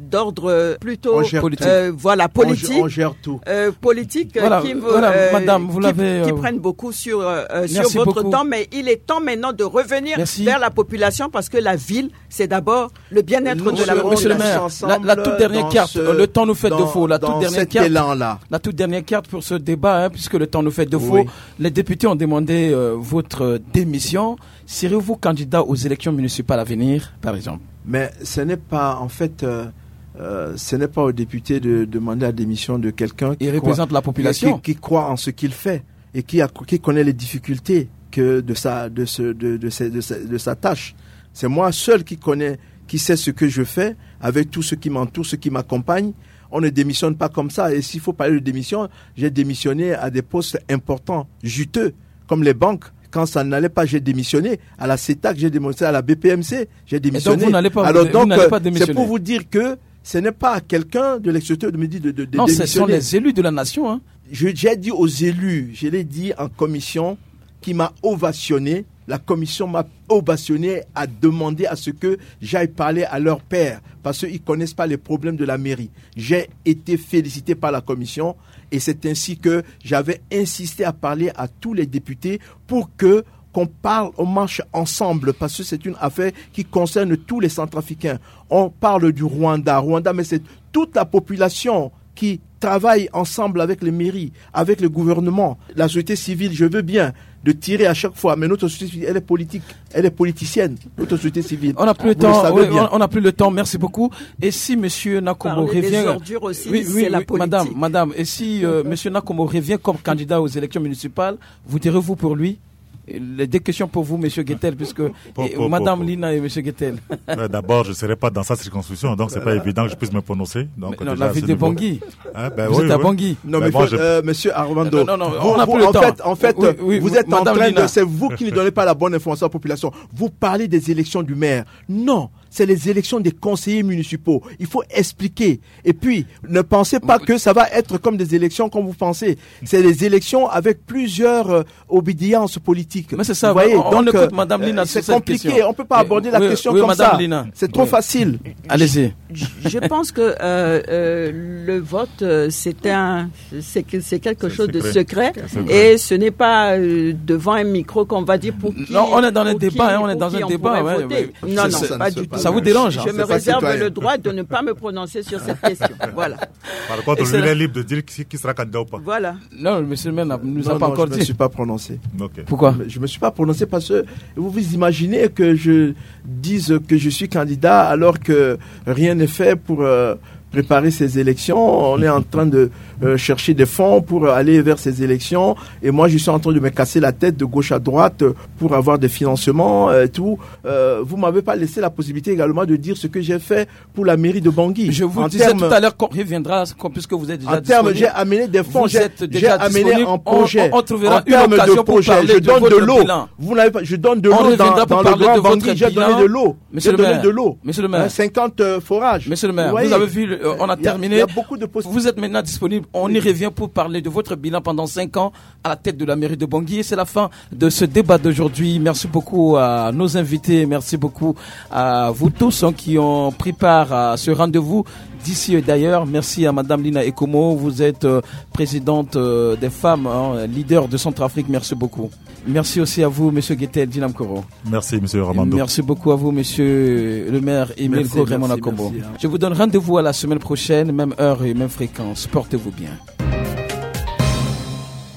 d'ordre plutôt politique. Euh, voilà politique. On, on gère tout. Euh, politique voilà, qui, voilà, euh, madame, vous qui, l'avez, qui euh... prennent beaucoup sur euh, sur votre beaucoup. temps, mais il est temps maintenant de revenir Merci. vers la population parce que la ville, c'est d'abord le bien-être Nous de la population. Monsieur le maire, la, la toute dernière carte, ce, le temps nous fait dans, défaut. La toute dernière carte, élan-là. la toute dernière carte pour ce débat, hein, puisque le temps nous fait défaut. Oui. Les députés ont demandé euh, votre démission. Serez-vous candidat aux élections municipales à venir, par exemple? Mais ce n'est pas, en fait, euh, euh, ce n'est pas aux députés de demander la démission de quelqu'un qui Il représente croit, la population, qui, qui croit en ce qu'il fait et qui, a, qui connaît les difficultés que de sa, de, ce, de, de, sa, de, sa, de sa tâche. C'est moi seul qui connais, qui sait ce que je fais, avec tout ce qui m'entoure, ce qui m'accompagne. On ne démissionne pas comme ça. Et s'il faut parler de démission, j'ai démissionné à des postes importants, juteux, comme les banques. Quand ça n'allait pas, j'ai démissionné. À la CETAC, j'ai démissionné. À la B P M C, j'ai démissionné. Et donc vous n'allez pas, Alors vous, donc, vous pas démissionner. C'est pour vous dire que ce n'est pas à quelqu'un de l'extérieur de me dire de, de, de non, démissionner. Non, ce sont les élus de la nation. Hein. Je, j'ai dit aux élus, je l'ai dit en commission, qui m'a ovationné. La commission m'a ovationné à demander à ce que j'aille parler à leur père parce qu'ils ne connaissent pas les problèmes de la mairie. J'ai été félicité par la commission et c'est ainsi que j'avais insisté à parler à tous les députés pour que qu'on parle, on marche ensemble parce que c'est une affaire qui concerne tous les Centrafricains. On parle du Rwanda, Rwanda, mais c'est toute la population qui travaille ensemble avec les mairies, avec le gouvernement, la société civile. Je veux bien de tirer à chaque fois, mais notre société civile, elle est politique, elle est politicienne, notre société civile. On n'a plus le temps, oui, on n'a plus le temps, merci beaucoup. Et si Monsieur Nakomo Parler revient... des ordures aussi, oui, oui, c'est la oui, politique. Madame, madame, et si euh, Monsieur Nakomo revient comme candidat aux élections municipales, vous direz-vous pour lui? Les deux questions pour vous, Monsieur Guettel, puisque pour, et, pour, Madame pour, Lina et Monsieur Guettel. D'abord, je ne serai pas dans sa circonscription, donc c'est pas évident que je puisse me prononcer. Donc, non, déjà, la ville de Bangui. Hein, ben, vous oui, êtes à oui. Bangui. Non, ben mais moi, faut, je... euh, Monsieur Armando, non, non, non, vous, on n'a vous, plus le en temps. fait, en fait, oui, oui, vous vous, êtes Madame en train Lina. de, c'est vous qui ne donnez pas la bonne information à la population. Vous parlez des élections du maire. Non. C'est les élections des conseillers municipaux. Il faut expliquer. Et puis, ne pensez pas que ça va être comme des élections comme vous pensez. C'est des élections avec plusieurs euh, obédiences politiques. Mais c'est ça, vous voyez, on, donc, on écoute Madame Lina euh, sur c'est compliqué. Question. On ne peut pas aborder oui, la oui, question oui, comme Madame ça. Lina. C'est trop oui. facile. Allez-y. Je, je pense que euh, euh, le vote, euh, c'est un, c'est, c'est quelque c'est chose secret. de secret, secret. Et ce n'est pas euh, devant un micro qu'on va dire pour qui. Non, on est dans un débat, débat, hein, on est dans un débat. Ouais, ouais, non, non, ça, pas ça du tout. Ça vous dérange? Je hein, me réserve le droit de ne pas me prononcer sur cette question. Voilà. Par contre, lui, il est libre de dire qui, qui sera candidat ou pas. Voilà. Non, Monsieur le maire ne nous a Non, pas non, encore je dit. ne me suis pas prononcé. Okay. Pourquoi? Je ne me suis pas prononcé parce que vous vous imaginez que je dise que je suis candidat alors que rien n'est fait pour euh, préparer ces élections. On est en train de euh, chercher des fonds pour aller vers ces élections. Et moi, je suis en train de me casser la tête de gauche à droite pour avoir des financements et tout. Euh, vous m'avez pas laissé la possibilité également de dire ce que j'ai fait pour la mairie de Bangui. Je vous en disais termes, tout à l'heure qu'on reviendra, puisque vous êtes déjà en termes, disponible. j'ai amené des fonds, Vous j'ai, êtes j'ai déjà amené disponible. un projet. On, on trouvera en termes une occasion de projet, pour parler je de donne votre de l'eau. bilan. Vous n'avez pas, je donne de On l'eau dans, reviendra pour dans le parler grand de votre Bangui. J'ai bilan. donné de l'eau. Monsieur J'ai le donné maire. de l'eau. Monsieur le maire. Hein, cinquante euh, forages. Monsieur le maire, vous, vous avez vu, euh, on a il y a, terminé. Il y a beaucoup de possibilités. Vous êtes maintenant disponible. On y revient pour parler de votre bilan pendant cinq ans à la tête de la mairie de Bangui. Et c'est la fin de ce débat d'aujourd'hui. Merci beaucoup à nos invités. Merci beaucoup à vous tous hein, qui ont pris part à ce rendez-vous d'ici et d'ailleurs. Merci à Madame Lina Ekomo. Vous êtes euh, présidente euh, des femmes, hein, leader de Centrafrique. Merci beaucoup. Merci aussi à vous, Monsieur Guettel Dinam Koro. Merci, Monsieur Ramando. Merci beaucoup à vous, Monsieur le maire Emile Raymond Nakombo. Je vous donne rendez-vous à la semaine prochaine, même heure et même fréquence. Portez-vous bien.